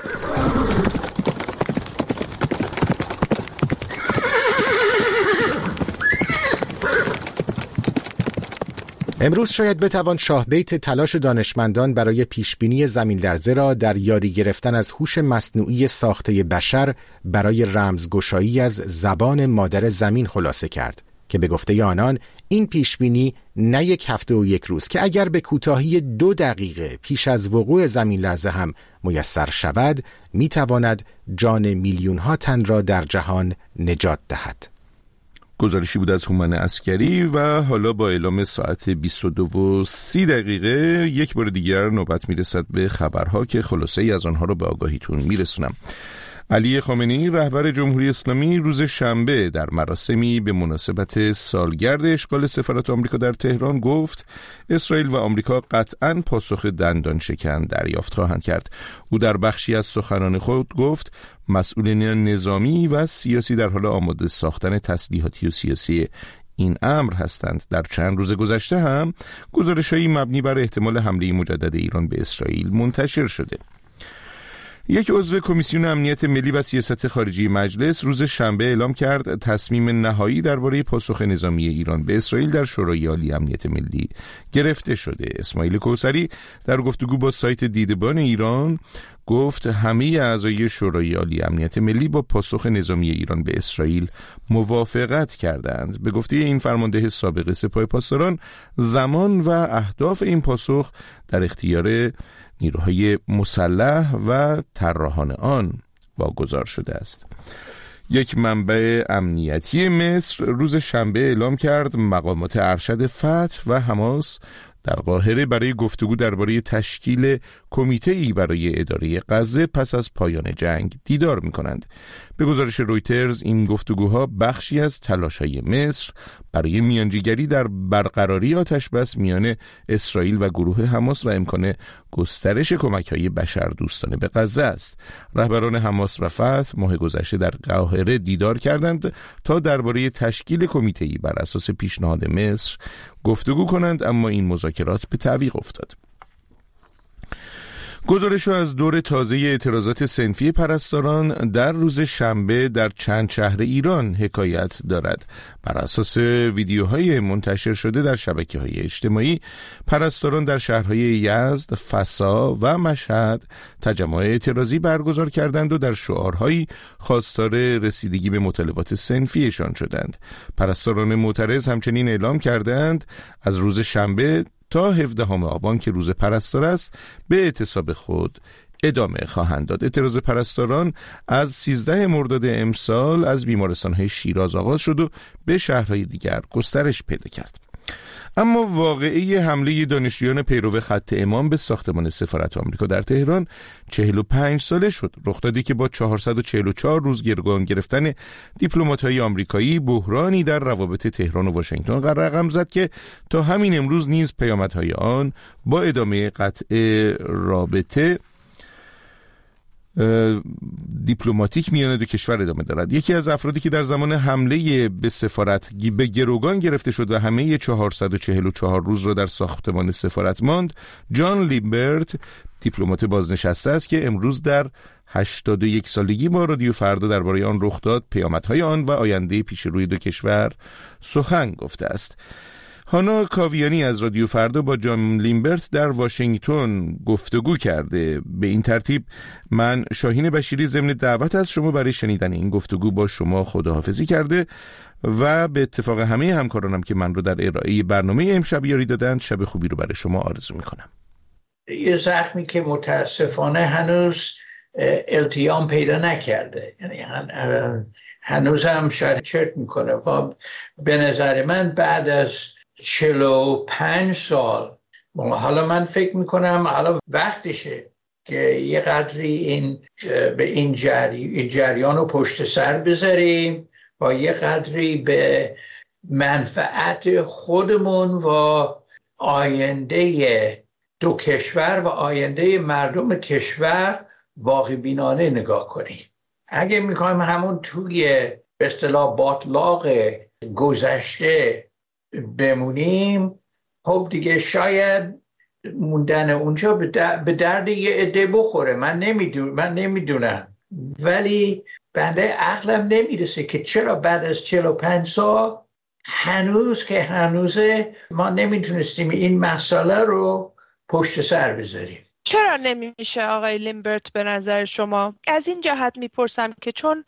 امروز شاید بتوان شاهبیت تلاش دانشمندان برای پیشبینی زمین لرزه را در یاری گرفتن از هوش مصنوعی ساخته بشر برای رمزگشایی از زبان مادر زمین خلاصه کرد که به گفته آنان این پیشبینی نه یک هفته و یک روز که اگر به کوتاهی دو دقیقه پیش از وقوع زمین لرزه هم میسر شود میتواند جان میلیون ها تن را در جهان نجات دهد. گزارشی بود از هومن عسکری و حالا با اعلام ساعت بیست و دو و سی دقیقه یک بار دیگر نوبت میرسد به خبرها که خلاصه ای از آنها رو به آگاهیتون میرسونم. علی خامنه‌ای رهبر جمهوری اسلامی روز شنبه در مراسمی به مناسبت سالگرد اشغال سفارت آمریکا در تهران گفت اسرائیل و آمریکا قطعاً پاسخ دندان شکن دریافت خواهند کرد. او در بخشی از سخنان خود گفت مسئولین نظامی و سیاسی در حال آماده ساختن تسلیحاتی و سیاسی این امر هستند. در چند روز گذشته هم گزارش‌هایی مبنی بر احتمال حمله مجدد ایران به اسرائیل منتشر شده. یک عضو کمیسیون امنیت ملی و سیاست خارجی مجلس روز شنبه اعلام کرد تصمیم نهایی درباره پاسخ نظامی ایران به اسرائیل در شورای عالی امنیت ملی گرفته شده. اسماعیل کوثری در گفتگو با سایت دیدبان ایران گفت همه اعضای شورای عالی امنیت ملی با پاسخ نظامی ایران به اسرائیل موافقت کردند. به گفته این فرمانده سابق سپاه پاسداران زمان و اهداف این پاسخ در اختیار نیروهای مسلح و طراحان آن واگذار شده است. یک منبع امنیتی مصر روز شنبه اعلام کرد مقامات ارشد فتح و حماس در قاهره برای گفتگو درباره تشکیل کمیته‌ای برای اداره غزه پس از پایان جنگ دیدار می‌کنند. به گزارش رویترز این گفتگوها بخشی از تلاش‌های مصر برای میانجیگری در برقراری آتش‌بس میان اسرائیل و گروه حماس و امکان گسترش کمک‌های بشردوستانه به غزه است. رهبران حماس و فتح ماه گذشته در قاهره دیدار کردند تا درباره تشکیل کمیته‌ای بر اساس پیشنهاد مصر گفتگو کنند، اما این مذاکرات به تعویق افتاد. گزارش از دور تازه اعتراضات صنفی پرستاران در روز شنبه در چند شهر ایران حکایت دارد. بر اساس ویدیوهای منتشر شده در شبکه‌های اجتماعی، پرستاران در شهرهای یزد، فسا و مشهد تجمع اعتراضی برگزار کردند و در شعارهایی خواستار رسیدگی به مطالبات صنفیشان شدند. پرستاران معترض همچنین اعلام کردند از روز شنبه تا هفدهم آبان که روز پرستار است به اعتصاب خود ادامه خواهند داد. اعتراض پرستاران از سیزده مرداد امسال از بیمارستان‌های شیراز آغاز شد و به شهرهای دیگر گسترش پیدا کرد. اما واقعه حمله دانشجویان پیرو خط امام به ساختمان سفارت آمریکا در تهران چهل و پنج ساله شد. رخدادی که با چهارصد و چهل و چهار روز گروگان گرفتن دیپلمات‌های آمریکایی بحرانی در روابط تهران و واشنگتن رقم زد که تا همین امروز نیز پیامدهای آن با ادامه قطع رابطه دیپلماتیک میان دو کشور ادامه دارد. یکی از افرادی که در زمان حمله به سفارت به گروگان گرفته شد و همه چهارصد و چهل و چهار روز را در ساختمان سفارت ماند، جان لیمبرت، دیپلمات بازنشسته است که امروز در هشتاد و یک سالگی با رادیو فردا درباره آن رخ داد، پیامدهای آن و آینده پیش روی دو کشور سخن گفته است. هانا کاویانی از رادیو فردا با جان لیمبرت در واشنگتن گفتگو کرده. به این ترتیب من شاهین بشیری ضمن دعوت از شما برای شنیدن این گفتگو با شما خداحافظی کرده و به اتفاق همه همکارانم که من رو در ارائه برنامه امشب یاری دادند شب خوبی رو برای شما آرزو میکنم. یه زخمی که متاسفانه هنوز التیام پیدا نکرده، یعنی هنوز هم شاید چرت میکنه و به نظر من بعد از چهل و پنج سال حالا من فکر میکنم حالا وقتشه که یه قدری این به این جری، جریان رو پشت سر بذاریم و یه قدری به منفعت خودمون و آینده دو کشور و آینده مردم کشور واقع بینانه نگاه کنیم. اگه میخوایم همون توی به اصطلاح باطلاق گذشته بمونیم، خب دیگه شاید موندن اونجا به درد یه عده بخوره. من نمیدونم من نمیدونم ولی بنده عقلم نمیرسه که چرا بعد از چهل و پنج سال هنوز که هنوزه ما نمیتونستیم این مسئله رو پشت سر بذاریم. چرا نمیشه آقای لیمبرت به نظر شما؟ از این جهت میپرسم که چون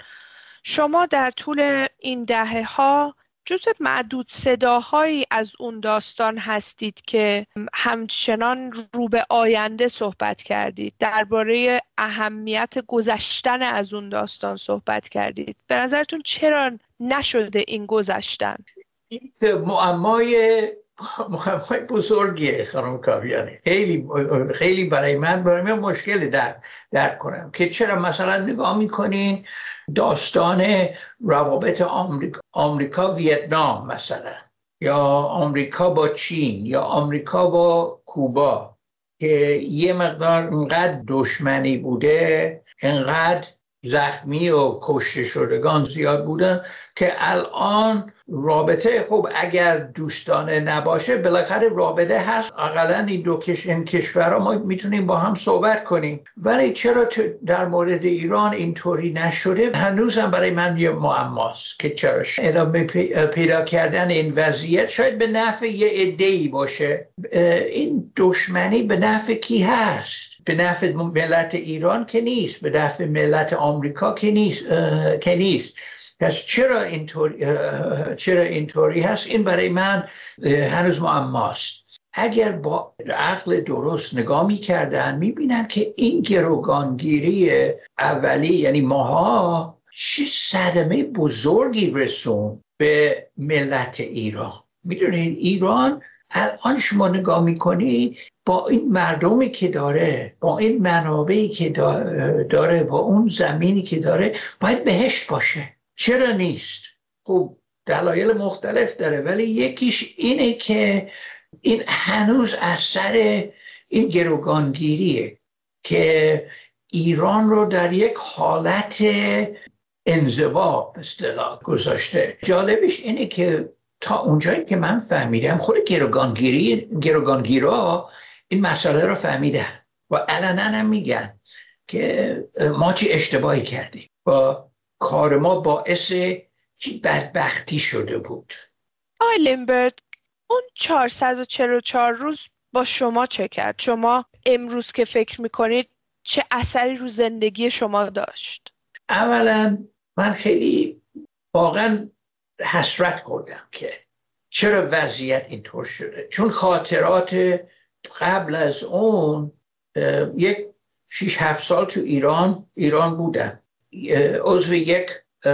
شما در طول این دهه ها جزو معدود صداهایی از اون داستان هستید که همچنان رو به آینده صحبت کردید، درباره اهمیت گذشتن از اون داستان صحبت کردید. به نظرتون چرا نشده این گذشتن؟ این معمای معمای بزرگیه خانم کاویانی. خیلی خیلی برای من برای من مشکلی در درک کنم که چرا مثلا نگاه میکنین داستان روابط آمریکا آمریکا ویتنام مثلا، یا آمریکا با چین، یا آمریکا با کوبا، که یه مقدار اینقدر دشمنی بوده، اینقدر زخمی و کشته شدگان زیاد بودن که الان رابطه، خب اگر دوستانه نباشه بالاخره رابطه هست، اقلا این دو کش این کشورها ما میتونیم با هم صحبت کنیم. ولی چرا در مورد ایران اینطوری نشده هنوزم برای من یه معماست که چرا ادامه پیدا کردن این وضعیت شاید به نفع یه عده‌ای باشه. این دشمنی به نفع کی هست؟ به نفع ملت ایران که نیست، به نفع ملت آمریکا که نیست که نیست. پس چرا اینطوری چرا اینطوری هست؟ این برای من هنوز معماست. اگر با عقل درست نگاه می‌کردن می‌بینن که این گروگانگیری اولی، یعنی ماها، چه صدمه بزرگی رسون به ملت ایران. می‌دونین ایران الان شما نگاه می‌کنی با این مردمی که داره، با این منابعی که داره، با اون زمینی که داره، باید بهشت باشه. چرا نیست؟ خب دلایل مختلف داره، ولی یکیش اینه که این هنوز اثر این گروگانگیریه که ایران رو در یک حالت انزوا به اصطلاح گذاشته. جالبش اینه که تا اونجایی که من فهمیدم خود گروگانگیری گروگانگیرا این مسئله رو فهمیدن و علنا هم میگن که ما چی اشتباهی کردیم و کار ما باعث چی بدبختی شده بود. آقای لیمبرت، اون چهارصد و چهل و چهار روز با شما چه کرد؟ شما امروز که فکر میکنید چه اثری رو زندگی شما داشت؟ اولا من خیلی واقعا حسرت خوردم که چرا وضعیت اینطور شده، چون خاطرات قبل از اون یک شیش هفت سال تو ایران ایران بودم، عضو یک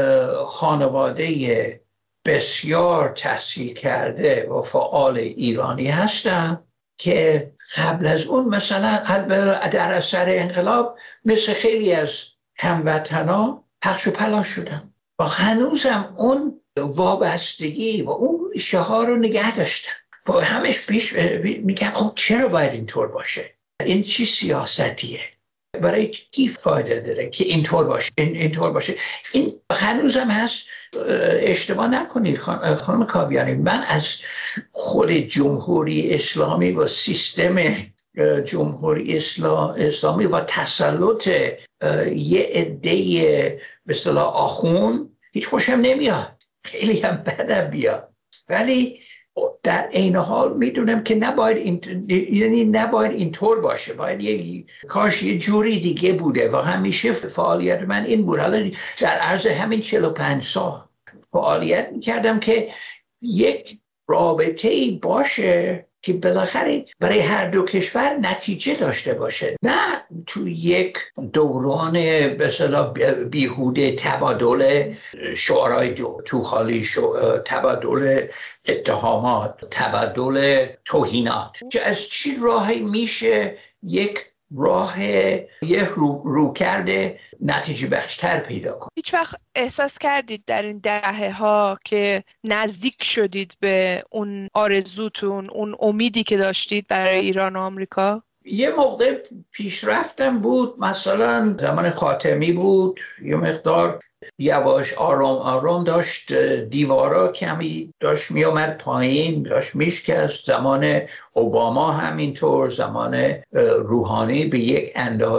خانواده بسیار تحصیل کرده و فعال ایرانی هستم که قبل از اون مثلا در اثر انقلاب مثل خیلی از هموطنان پخش و پلا شدم و هنوزم اون وابستگی و اون ریشه ها رو نگه داشتم و همش پیش میگم خب چرا باید اینطور باشه؟ این چی سیاستیه؟ برای کی فایده داره که اینطور باشه؟ این اینطور باشه این هنوزم هست. اشتباه نکنید خانم کاویانی، من از خود جمهوری اسلامی و سیستم جمهوری اسلامی و تسلط یه عده به اصطلاح آخون هیچ خوشم نمیاد، خیلی هم بدم بیاد، ولی در عین حال میدونم که نباید این یعنی نباید اینطور باشه، باید یه کاش یه جوری دیگه بوده و همیشه فعالیت من این بود. حالا در عرض همین چهل و پنج سال فعالیت میکردم که یک رابطه‌ای باشه که بالاخره برای هر دو کشور نتیجه داشته باشه، نه تو یک دوران به اصطلاح بیهوده تبادل شعارهای دو تو خالی شو، تبادل اتهامات، تبادل توهینات. از چی راهی میشه یک راه یه رو, رو کرده نتیجه بخشتر پیدا کن؟ هیچ وقت احساس کردید در این دهه ها که نزدیک شدید به اون آرزوتون، اون امیدی که داشتید برای ایران و آمریکا؟ یه موقع پیشرفتم بود، مثلا زمان خاتمی بود، یه مقدار یواش آرام آرام داشت دیوارا کمی داشت می اومد پایین، داشت میشکست. زمان اوباما همینطور، زمان روحانی به یک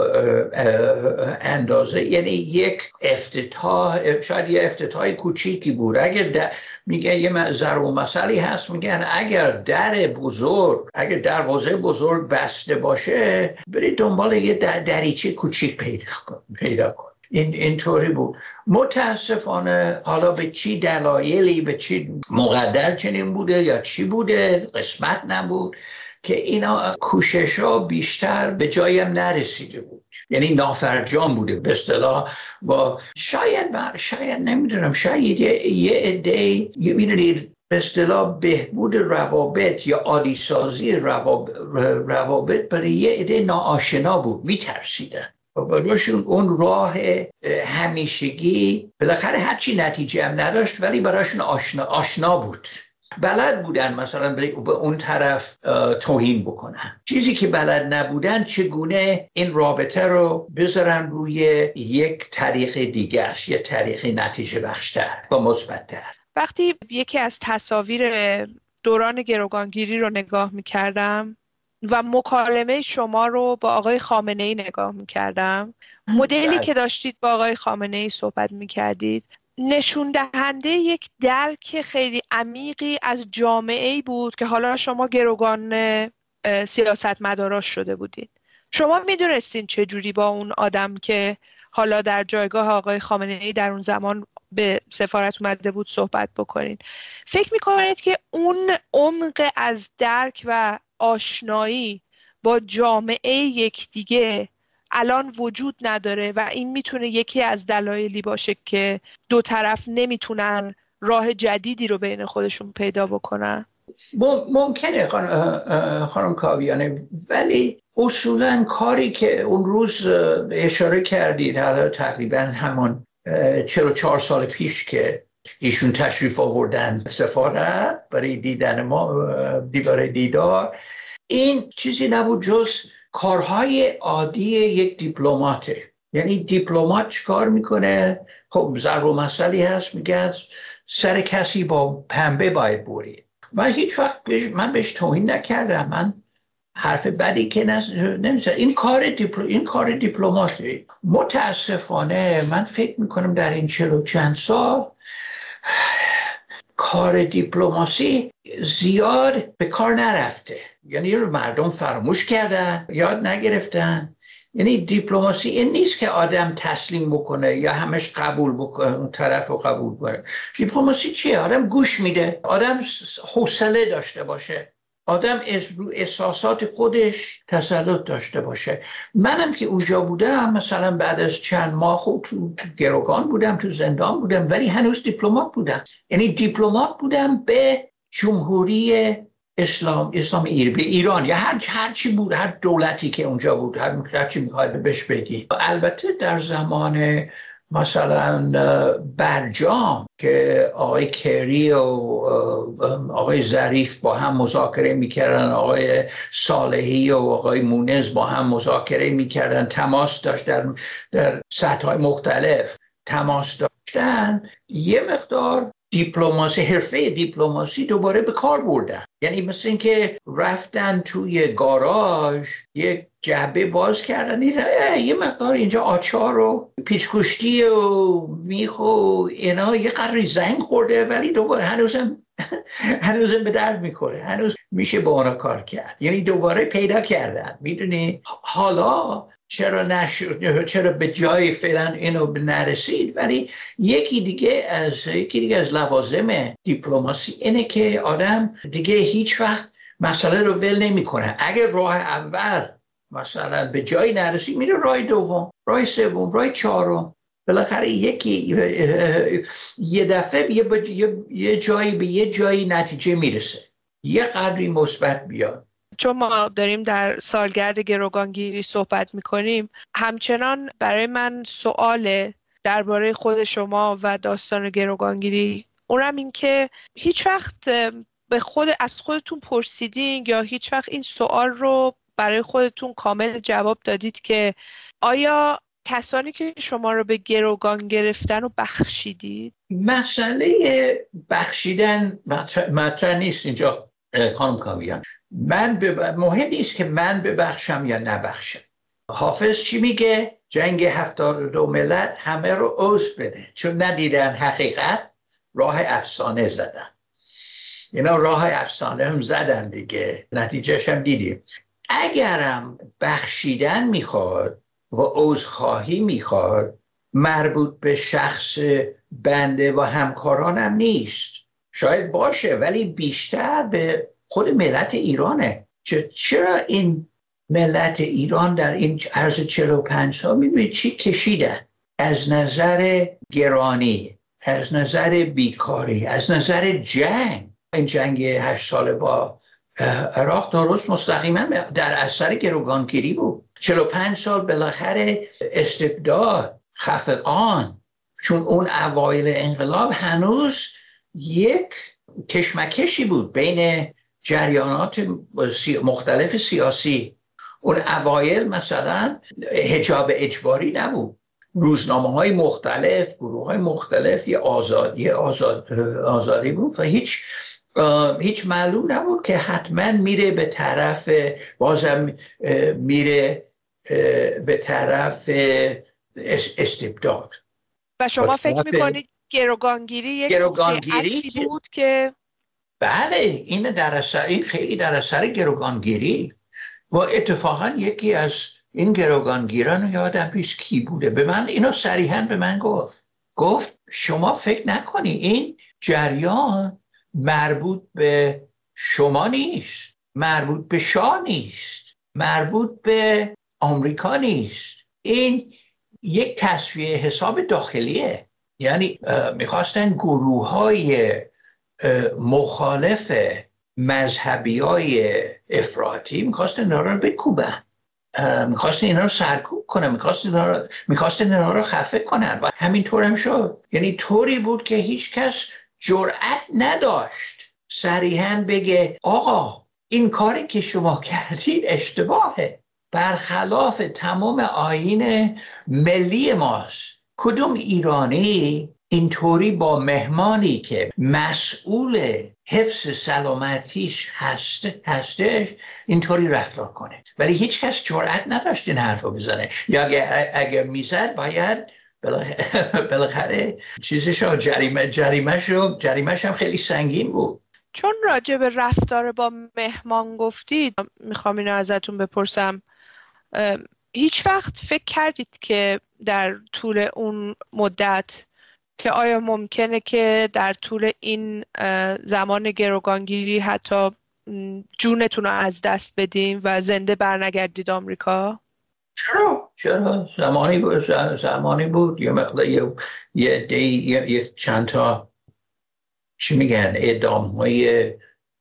اندازه، یعنی یک افتتاح، شاید یه افتتاح کوچیکی بود. اگر میگه یه ضرب المثلی هست، میگن اگر در بزرگ، اگر دروازه بزرگ بسته باشه، برید دنبال یه دریچه کوچیک پیدا کن پیدا کن این اینطوری بود. متاسفانه حالا به چی دلایلی، به چی مقدر چنین بوده یا چی بوده، قسمت نبود که اینا کوشش‌ها بیشتر به جایم نرسیده بود، یعنی نافرجام بوده به اصطلاح. با شاید شاید نمیدونم، شاید یه عده می‌بینید به اصطلاح بهبود روابط یا عادی سازی روابط برای یه عده ناآشنا بود، می‌ترسیدن و براشون اون راه همیشگی بالاخره هرچی نتیجه هم نداشت ولی براشون آشنا, آشنا بود. بلد بودن مثلا به اون طرف توهین بکنن. چیزی که بلد نبودن چگونه این رابطه رو بذارن روی یک طریق دیگه است، یک طریق نتیجه بخشتر و مثبت‌تر. وقتی یکی از تصاویر دوران گروگانگیری رو نگاه می‌کردم و مکالمه شما رو با آقای خامنه‌ای نگاه می‌کردم، مدلی که داشتید با آقای خامنه‌ای صحبت می‌کردید نشون دهنده یک درک خیلی عمیقی از جامعه‌ای بود که حالا شما گروگان سیاستمداراش شده بودید. شما می‌دونستین چه جوری با اون آدم که حالا در جایگاه آقای خامنه‌ای در اون زمان به سفارت اومده بود صحبت بکنید. فکر می‌کنید که اون عمق از درک و آشنایی با جامعه یکدیگه الان وجود نداره و این میتونه یکی از دلایلی باشه که دو طرف نمیتونن راه جدیدی رو بین خودشون پیدا بکنن؟ ممکنه خانم کاویانی، ولی اصولا کاری که اون روز اشاره کردید، حالا تقریبا همون چهل و چهار سال پیش که ایشون تشریف آوردن سفارت برای دیدن ما، برای دیدار، این چیزی نبود جز کارهای عادی یک دیپلماته. یعنی دیپلمات چیکار میکنه؟ خب ضرب المثلی هست، میگه سر کسی با پنبه باید برید. من هیچ وقت بش... من بهش توهین نکردم، من حرف بدی که نمیزنم. این کار دیپل... این کار دیپلماته. متاسفانه من فکر میکنم در این چهل و چند سال کار دیپلماسی زیاد به کار نرفته، یعنی مردم فراموش کردن، یاد نگرفتن. یعنی دیپلماسی این نیست که آدم تسلیم بکنه یا همش قبول بکنه، اون طرف رو قبول کنه. دیپلماسی چیه؟ آدم گوش میده، آدم حوصله داشته باشه، آدم از رو احساسات خودش تسلط داشته باشه. منم که اونجا بودم، مثلا بعد از چند ماه خود تو گروگان بودم، تو زندان بودم، ولی هنوز دیپلمات بودم. یعنی دیپلمات بودم به جمهوری اسلام اسلام ایران، به ایران یا هر هر چی بود، هر دولتی که اونجا بود، هر هر چی می‌خواد بهش بگی. البته در زمان مثلا برجام که آقای کری و آقای ظریف با هم مذاکره میکردن، آقای صالحی و آقای مونز با هم مذاکره میکردن، تماس داشت در در سطح‌های مختلف تماس داشتن، یه مقدار دیپلماسی، حرفه دیپلماسی دوباره به کار بردن. یعنی مثل این که رفتن توی گاراژ یک جعبه باز کردن، یه مقدار اینجا آچار و پیچ‌گوشتی و میخ و اینا یه قدری زنگ خورده، ولی دوباره هنوزم هنوزم به درد میکنه، هنوز میشه با اونا کار کرد. یعنی دوباره پیدا کردن. میدونی حالا چرا نشد، چرا به جای فعلا اینو نرسید، ولی یکی دیگه از یکی دیگه از لوازم دیپلماسی اینه که آدم دیگه هیچ وقت مسئله رو ول نمیکنه. اگر راه اول مثلا به جای نرسید، میره راه دوم، راه سوم، راه چهارم. بالاخره یکی یه دفعه یه, یه جایی به یه جایی نتیجه میرسه، یه قدری مثبت بیاد. چون ما داریم در سالگرد گروگانگیری صحبت میکنیم، همچنان برای من سواله درباره خود شما و داستان گروگانگیری، اونم این که هیچ وقت به خود از خودتون پرسیدین یا هیچ وقت این سوال رو برای خودتون کامل جواب دادید که آیا کسانی که شما رو به گروگان گرفتن رو بخشیدید؟ مسئله بخشیدن مطرح نیست اینجا خانم کاویان. من بب... مهم نیست که من ببخشم یا نبخشم. حافظ چی میگه؟ جنگ هفتاد و دو ملت همه رو عذر بده، چون ندیدن حقیقت راه افسانه زدن. اینا راه افسانه هم زدن دیگه، نتیجهش هم دیدیم. اگرم بخشیدن میخواد و عذرخواهی میخواد، مربوط به شخص بنده و همکارانم نیست. شاید باشه ولی بیشتر به خود ملت ایرانه. چرا این ملت ایران در این عرض چهل و پنج سال میبینید چی کشیدن؟ از نظر گرانی، از نظر بیکاری، از نظر جنگ. این جنگ هشت ساله با عراق درست مستقیما در اثر گروگانگیری بود. چهل و پنج سال بالاخره استبداد، خفقان، چون اون اوایل انقلاب هنوز یک کشمکشی بود بین جریانات مختلف سیاسی. اون اوایل مثلا حجاب اجباری نبود، روزنامه های مختلف، گروه های مختلف، یه آزادی آزاد، آزادی بود و هیچ هیچ معلوم نبود که حتما میره به طرف، بازم میره به طرف استبداد. و شما فکر میکنید گروگانگیری یک گروگانگیری بود که بله این در اثر، این خیلی در اثر گروگانگیری و اتفاقا یکی از این گروگانگیران یادم پیش کی بوده به من اینو صریحاً به من گفت گفت شما فکر نکنی این جریان مربوط به شما نیست، مربوط به شاه نیست، مربوط به آمریکا نیست، این یک تصفیه حساب داخلیه. یعنی میخواستن گروه های مخالف مذهبی های افراطی میخواستن اینا رو بکوبن، میخواستن اینا رو سرکوب کنن، میخواستن اینا رو, میخواستن اینا رو خفه کنن و همینطور هم شد. یعنی طوری بود که هیچ کس جرأت نداشت صریحاً بگه آقا این کاری که شما کردید اشتباهه، برخلاف تمام آیین ملی ماست. کدوم ایرانی اینطوری با مهمانی که مسئول حفظ سلامتیش هست هستش اینطوری رفتار کنه؟ ولی هیچ کس جرأت نداشت این حرفو بزنه، یا اگه, اگه میزد باید بالاخره چیزشو جریمه جریمهشو جریمهش هم خیلی سنگین بود. چون راجع به رفتار با مهمان گفتید، میخوام اینو ازتون بپرسم، هیچ وقت فکر کردید که در طول اون مدت که آیا ممکنه که در طول این زمان گروگانگیری حتی جونتون رو از دست بدیم و زنده برنگردید آمریکا؟ چرا؟ چرا؟ زمانی بود زمانی بود یه مقدار یه یه دی یه چند تا چی میگن اعدام های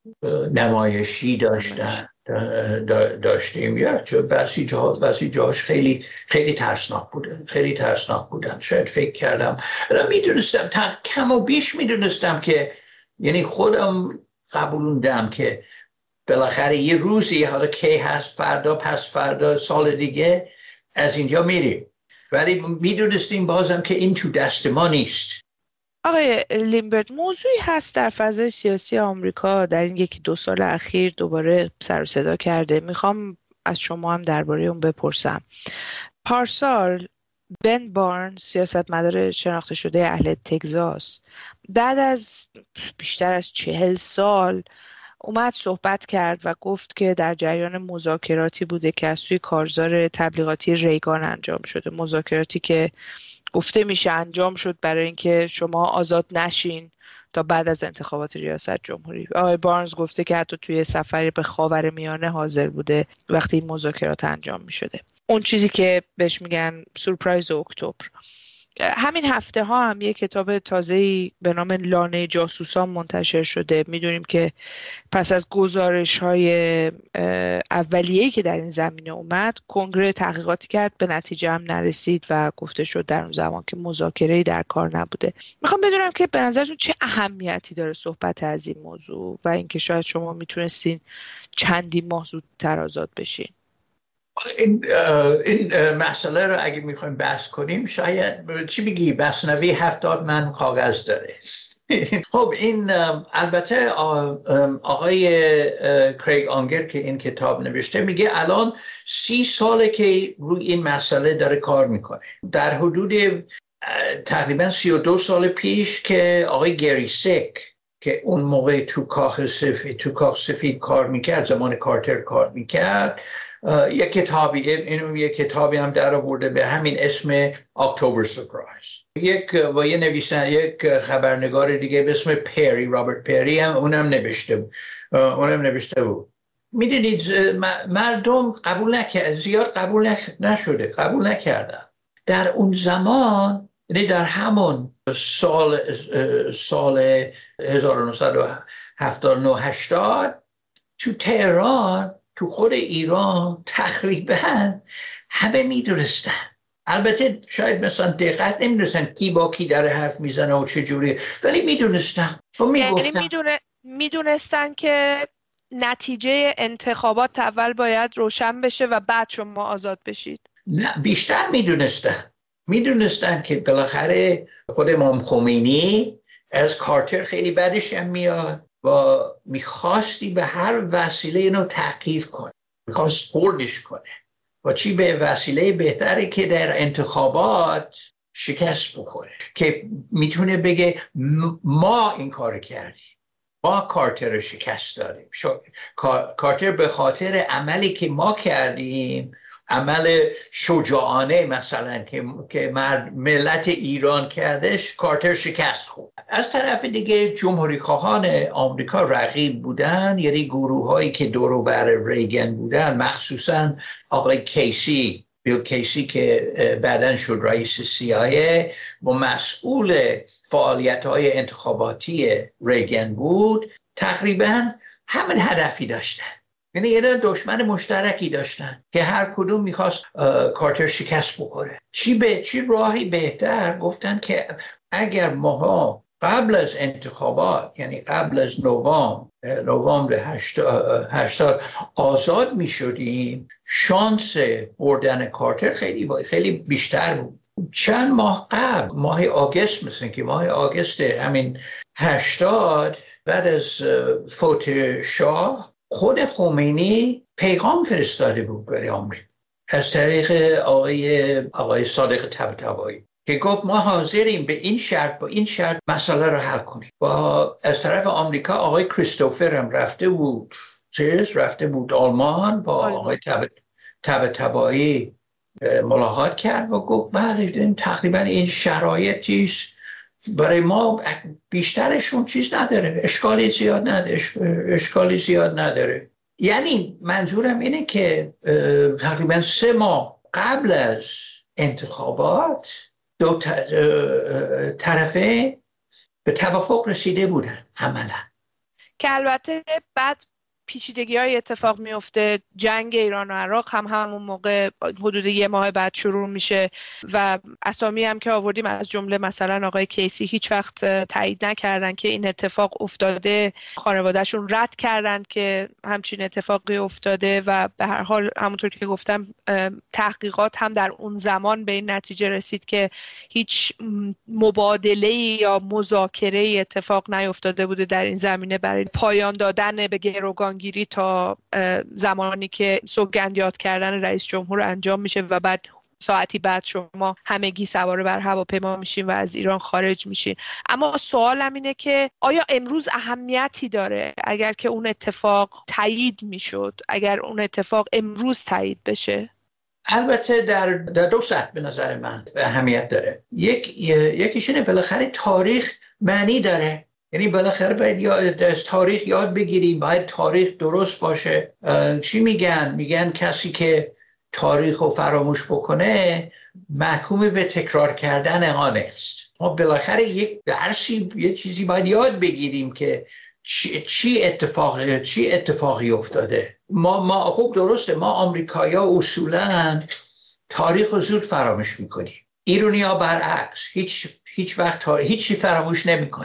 نمایشی داشتن داشتیم، یا چون بسی جا بسی جاش خیلی خیلی ترسناک بودن خیلی ترسناک بودن. شاید فکر کردم میدونستم تا کم و بیش میدونستم که یعنی خودم قبولوندم که بالاخره یه روزی، حالا کی هست، فردا، پس فردا، سال دیگه از اینجا میریم، ولی میدونستیم بازم که این تو دست ما نیست. آقای لیمبرت، موضوعی هست در فضای سیاسی آمریکا در این یکی دو سال اخیر دوباره سر و صدا کرده، میخوام از شما هم درباره اون بپرسم. پارسال بن بارنز، سیاستمدار شناخته شده اهل تگزاس، بعد از بیشتر از چهل سال اومد صحبت کرد و گفت که در جریان مذاکراتی بوده که از سوی کارزار تبلیغاتی ریگان انجام شده، مذاکراتی که گفته میشه انجام شد برای اینکه شما آزاد نشین تا بعد از انتخابات ریاست جمهوری. آقای بارنز گفته که حتی توی سفری به خاورمیانه حاضر بوده وقتی این مذاکرات انجام میشده، اون چیزی که بهش میگن سورپرایز اکتبر. همین هفته ها هم یک کتاب تازه‌ای به نام لانه جاسوسان منتشر شده. میدونیم که پس از گزارش های اولیه‌ای که در این زمینه اومد، کنگره تحقیقاتی کرد، به نتیجه هم نرسید و گفته شد در اون زمان که مذاکره‌ای در کار نبوده. میخوام بدونم که به نظرتون چه اهمیتی داره صحبت از این موضوع و اینکه شاید شما میتونستین چندی ماه زودتر آزاد بشین. این این مسئله رو اگه میخوایم بحث کنیم شاید چی بگی مثنوی هفتاد من کاغذ داره. خب این البته آقای کریگ آنگر که این کتاب نوشته میگه الان سی ساله که روی این مسئله داره کار میکنه. در حدود تقریبا سی و دو سال پیش که آقای گری سیک که اون موقع تو کاخ سفید تو کاخ سفید کار میکرد، زمان کارتر کار میکرد، یک کتابی اینو یک کتابی هم در آورده به همین اسم اکتبر سرپرایز. یک و یه نویسنده یک خبرنگار دیگه به اسم پری، رابرت پری هم اونم نوشته بود. اونم نوشته بود. میدونید مردم قبول نکرد، زیاد قبول نشده، قبول نکردن. در اون زمان، یعنی در همون سال سال هزار و نهصد و هفتاد و نه هشتاد تو تهران، تو خود ایران تقریبا همه میدونستن. البته شاید مثلا دقت نمیدونستن کی با کی در حرف میزنه و چه جوری، ولی میدونستن. یعنی میدونه میدونستن که نتیجه انتخابات اول باید روشن بشه و بعد شما آزاد بشید. نه، بیشتر میدونستن. میدونستن که بالاخره خود امام خمینی از کارتر خیلی بدش هم میاد و میخواستی به هر وسیله اینو تحقیر کنه، میخواست خوردش کنه و چی به وسیله بهتره که در انتخابات شکست بخوره، که میتونه بگه ما این کار کردیم، ما کارتر رو شکست دادیم. کارتر به خاطر عملی که ما کردیم، عمل شجاعانه مثلا که که ملت ایران کردش، کارتر شکست خورد. از طرف دیگه جمهوری خواهان آمریکا رقیب بودن، یعنی گروه هایی که دور و بر ریگن بودن، مخصوصا آقای کیسی، بیل کیسی که بعداً شد رئیس سی آی ای و مسئول فعالیت های انتخاباتی ریگن بود، تقریبا همین هدفی داشتن. یعنی یه دشمن مشترکی داشتن که هر کدوم میخواست کارتر شکست بخوره. چی به چی راهی بهتر؟ گفتن که اگر ماها قبل از انتخابات، یعنی قبل از نوامبر نوامبر هشتاد آزاد میشدیم، شانس بردن کارتر خیلی خیلی بیشتر بود. چند ماه قبل، ماه آگوست، مثلا که ماه آگوست همین هشتاد، بعد از فوت شاه، خود خمینی پیغام فرستاده بود برای آمریکا از طریق آقای آقای صادق طباطبایی که گفت ما حاضریم به این شرط با این شرط مسئله رو حل کنیم. و از طرف آمریکا آقای کریستوفر هم رفته بود چیز رفته بود آلمان، با آقای طباطبایی ملاقات کرد و گفت بله تقریبا این شرایطیست برای ما، بیشترشون چیز نداره، اشکالی زیاد نداره اشکالی زیاد نداره. یعنی منظورم اینه که تقریبا سه ماه قبل از انتخابات دو طرفه به توافق رسیده بودن عملا، که البته بعد پیچیدگی های اتفاق میفته. جنگ ایران و عراق هم همون موقع حدود یه ماه بعد شروع میشه و اسامی هم که آوردیم از جمله مثلا آقای کیسی هیچ وقت تایید نکردن که این اتفاق افتاده، خانوادهشون رد کردن که همچین اتفاقی افتاده و به هر حال همونطور که گفتم تحقیقات هم در اون زمان به این نتیجه رسید که هیچ مبادله یا مذاکره اتفاق نیفتاده بوده در این زمینه برای پایان دادن به گروگان گیری تا زمانی که سوگند یاد کردن رئیس جمهور انجام میشه و بعد ساعتی بعد شما همگی سوار بر هواپیما میشین و از ایران خارج میشین. اما سوالم اینه که آیا امروز اهمیتی داره اگر که اون اتفاق تایید میشد، اگر اون اتفاق امروز تایید بشه؟ البته در, در دو سطح به نظر من اهمیت داره. یک یکیش اینه بالاخره تاریخ معنی داره، یعنی بالاخره باید یاد از تاریخ یاد بگیریم، باید تاریخ درست باشه. چی میگن؟ میگن کسی که تاریخ رو فراموش بکنه محکوم به تکرار کردن آن است. ما بالاخره یک درسی، یک چیزی باید یاد بگیریم که چی, چی اتفاقی چی اتفاقی افتاده. ما ما خوب درسته، ما آمریکایی‌ها اصولاً تاریخ رو زود فراموش میکنیم. ایرانی‌ها برعکس، هیچ هیچ وقت تاریخ هیچی فراموش نمیکنن.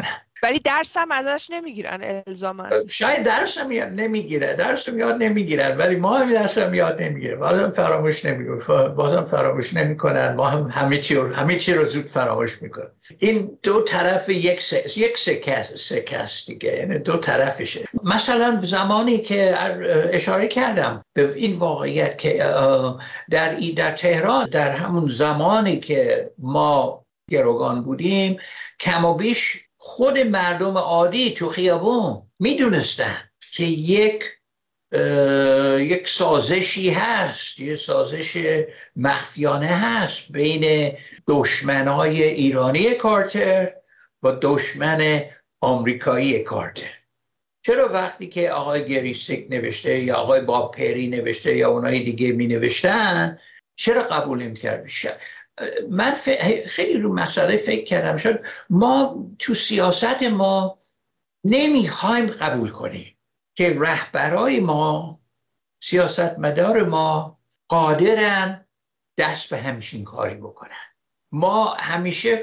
ولی درس هم ازش نمیگیرن الزاما. شاید درس هم نمیگیره، درس هم یاد نمیگیرن، ولی ما هم درس هم یاد نمیگیریم، بازم فراموش نمیگیم، بازم فراموش نمیکنن، ما هم همه چی رو همه چی رو زود فراموش میکنن. این دو طرف یک س... یک سکست دیگه، یعنی دو طرفشه. مثلا زمانی که اشاره کردم به این واقعیت که در در تهران در همون زمانی که ما گروگان بودیم، کم و بیش خود مردم عادی تو خیابون میدونستن که یک یک سازشی هست، یک سازش مخفیانه هست بین دشمنای ایرانی کارتر و دشمن آمریکایی کارتر. چرا وقتی که آقای گریسیک نوشته یا آقای باب پری نوشته یا اونای دیگه می نوشتن چرا قبول نمی کرد؟ من خیلی رو مسئله فکر کردم، شد ما تو سیاست ما نمیخوایم قبول کنیم که رهبرای ما، سیاستمدار ما قادرن دست به همچین کاری بکنن. ما همیشه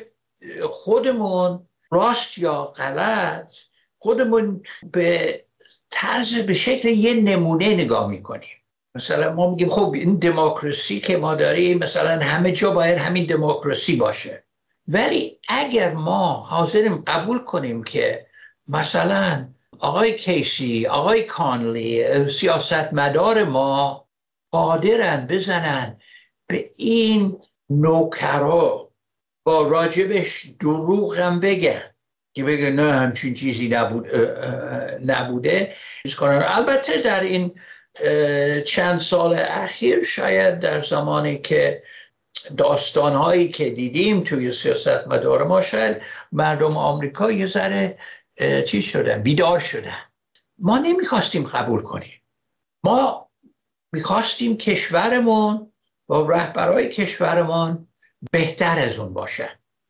خودمون راست یا غلط خودمون به طرز به شکل یه نمونه نگاه میکنیم. مثلا ما میگیم خب این دموکراسی که ما داریم مثلا همه جا باید همین دموکراسی باشه، ولی اگر ما حاضریم قبول کنیم که مثلا آقای کیسی، آقای کانلی، سیاستمدار ما قادرن بزنن به این نوکرا با راجبش دروغ هم بگن که بگه نه همچین چیزی نبود نبوده. البته در این چند سال اخیر شاید در زمانی که داستانهایی که دیدیم توی سیاست مدار ما، شاید مردم آمریکا یه ذره چیز شدن، بیدار شدن. ما نمیخواستیم قبول کنیم، ما میخواستیم کشورمون و رهبرای کشورمون بهتر از اون باشن.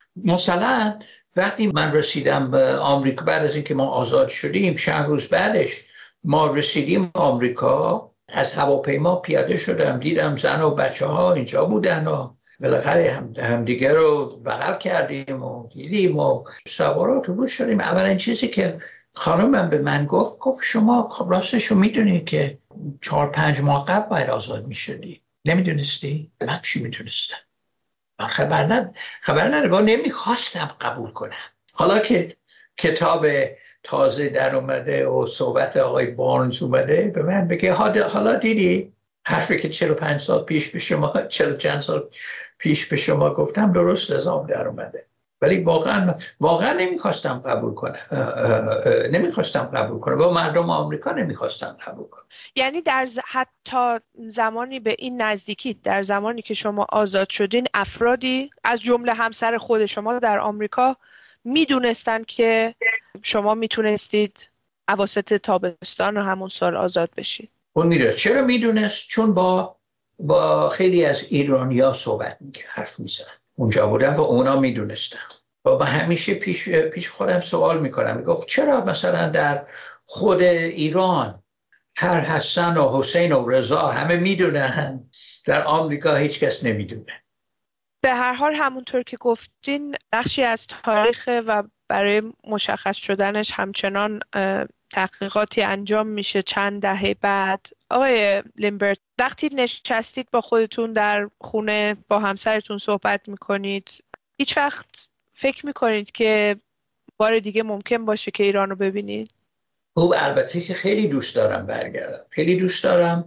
مثلا وقتی من رسیدم به آمریکا بعد از اینکه ما آزاد شدیم، چند روز بعدش ما رسیدیم آمریکا، از هواپیما پیاده شدم، دیدم زن و بچه ها اینجا بودن و بالاخره هم, هم دیگه رو بغل کردیم و دیدیم و سوار اتوبوس شدیم. اولین چیزی که خانمم به من گفت گفت شما خب راستشو میدونی که چهار پنج ماه قبل باید آزاد میشدی، نمیدونستی؟ من چی میدونستم؟ من خبر ند خبر ندارم، با نمیخواستم قبول کنم. حالا که کتاب تازه در اومده و صحبت آقای بارنز اومده به من بگه حالا دیدی حرفی که چهل و پنج سال پیش به شما چهل و چند سال پیش به شما گفتم درست از آب در اومده. ولی واقعا واقعا نمیخواستم قبول کنم نمیخواستم قبول کنم با مردم آمریکا نمیخواستم قبول کنم. یعنی در ز... حتی زمانی به این نزدیکی، در زمانی که شما آزاد شدین، افرادی از جمله همسر خود شما در آمریکا میدونستن که شما میتونستید اواسط تابستان همون سال آزاد بشید؟ اون میدونست. چرا میدونست؟ چون با با خیلی از ایرانی‌ها صحبت میکرد، حرف میزد، اونجا بودم و اونا میدونستن. و من همیشه پیش پیش خودم سوال میکنم، میگفت چرا مثلا در خود ایران هر حسن و حسین و رضا همه میدونن، در آمریکا هیچ کس نمیدونه؟ به هر حال همونطور که گفتین بخشی از تاریخ و برای مشخص شدنش همچنان تحقیقاتی انجام میشه چند دهه بعد. آقای لیمبرت، وقتی نشستید با خودتون در خونه با همسرتون صحبت میکنید، هیچ وقت فکر میکنید که بار دیگه ممکن باشه که ایران رو ببینید؟ خب البته که خیلی دوست دارم برگردم، خیلی دوست دارم.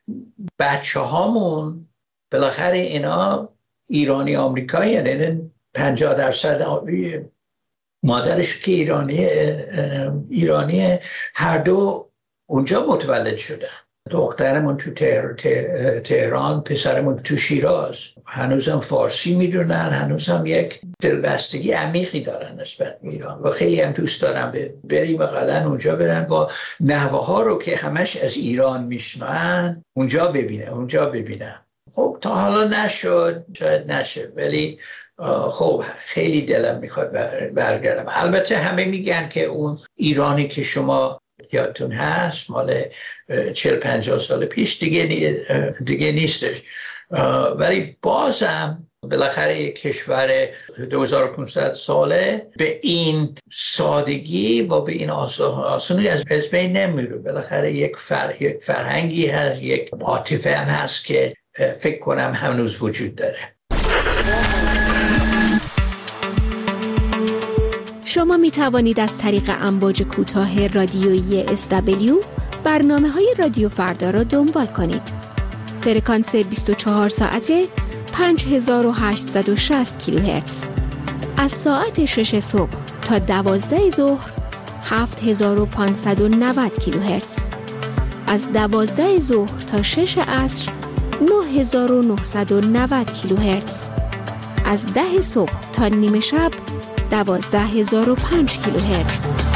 بچه هامون بالاخره اینا ایرانی آمریکایی، یعنی پنجاه درصد مادرش که ایرانی ایرانی هر دو اونجا متولد شدن. دخترمون تو تهران، پسرمون تو شیراز. هنوزم فارسی میدونن، هنوزم یک دلبستگی عمیقی دارن نسبت به ایران و خیلی هم دوست دارم بریم و قلن اونجا برن و نحوه ها رو که همش از ایران میشنن اونجا ببینه اونجا ببینن. خب تا حالا نشد، شاید نشه، ولی خب خیلی دلم میخواد برگردم. البته همه میگن که اون ایرانی که شما یادتون هست مال چهل پنجاه سال پیش دیگه دیگه نیستش، ولی بازم بالاخره یک کشور دو هزار و پانصد ساله به این سادگی و به این آسانی از بین نمیره. بالاخره یک, فر... یک فرهنگی هست، یک عاطفه هم هست که فکر کنم هنوز وجود داره. شما می توانید از طریق امواج کوتاه رادیویی اس دبلیو برنامه های رادیو فردا را دنبال کنید. فرکانس بیست و چهار ساعته پنج هزار و هشتصد و شصت کیلوهرتز. از ساعت شش صبح تا دوازده ظهر هفت هزار و پانصد و نود کیلوهرتز. از دوازده ظهر تا شش عصر نه هزار و نهصد و نود کیلوهرتز. از ده صبح تا نیمه شب دوازده هزار و پنج کیلوهرتز.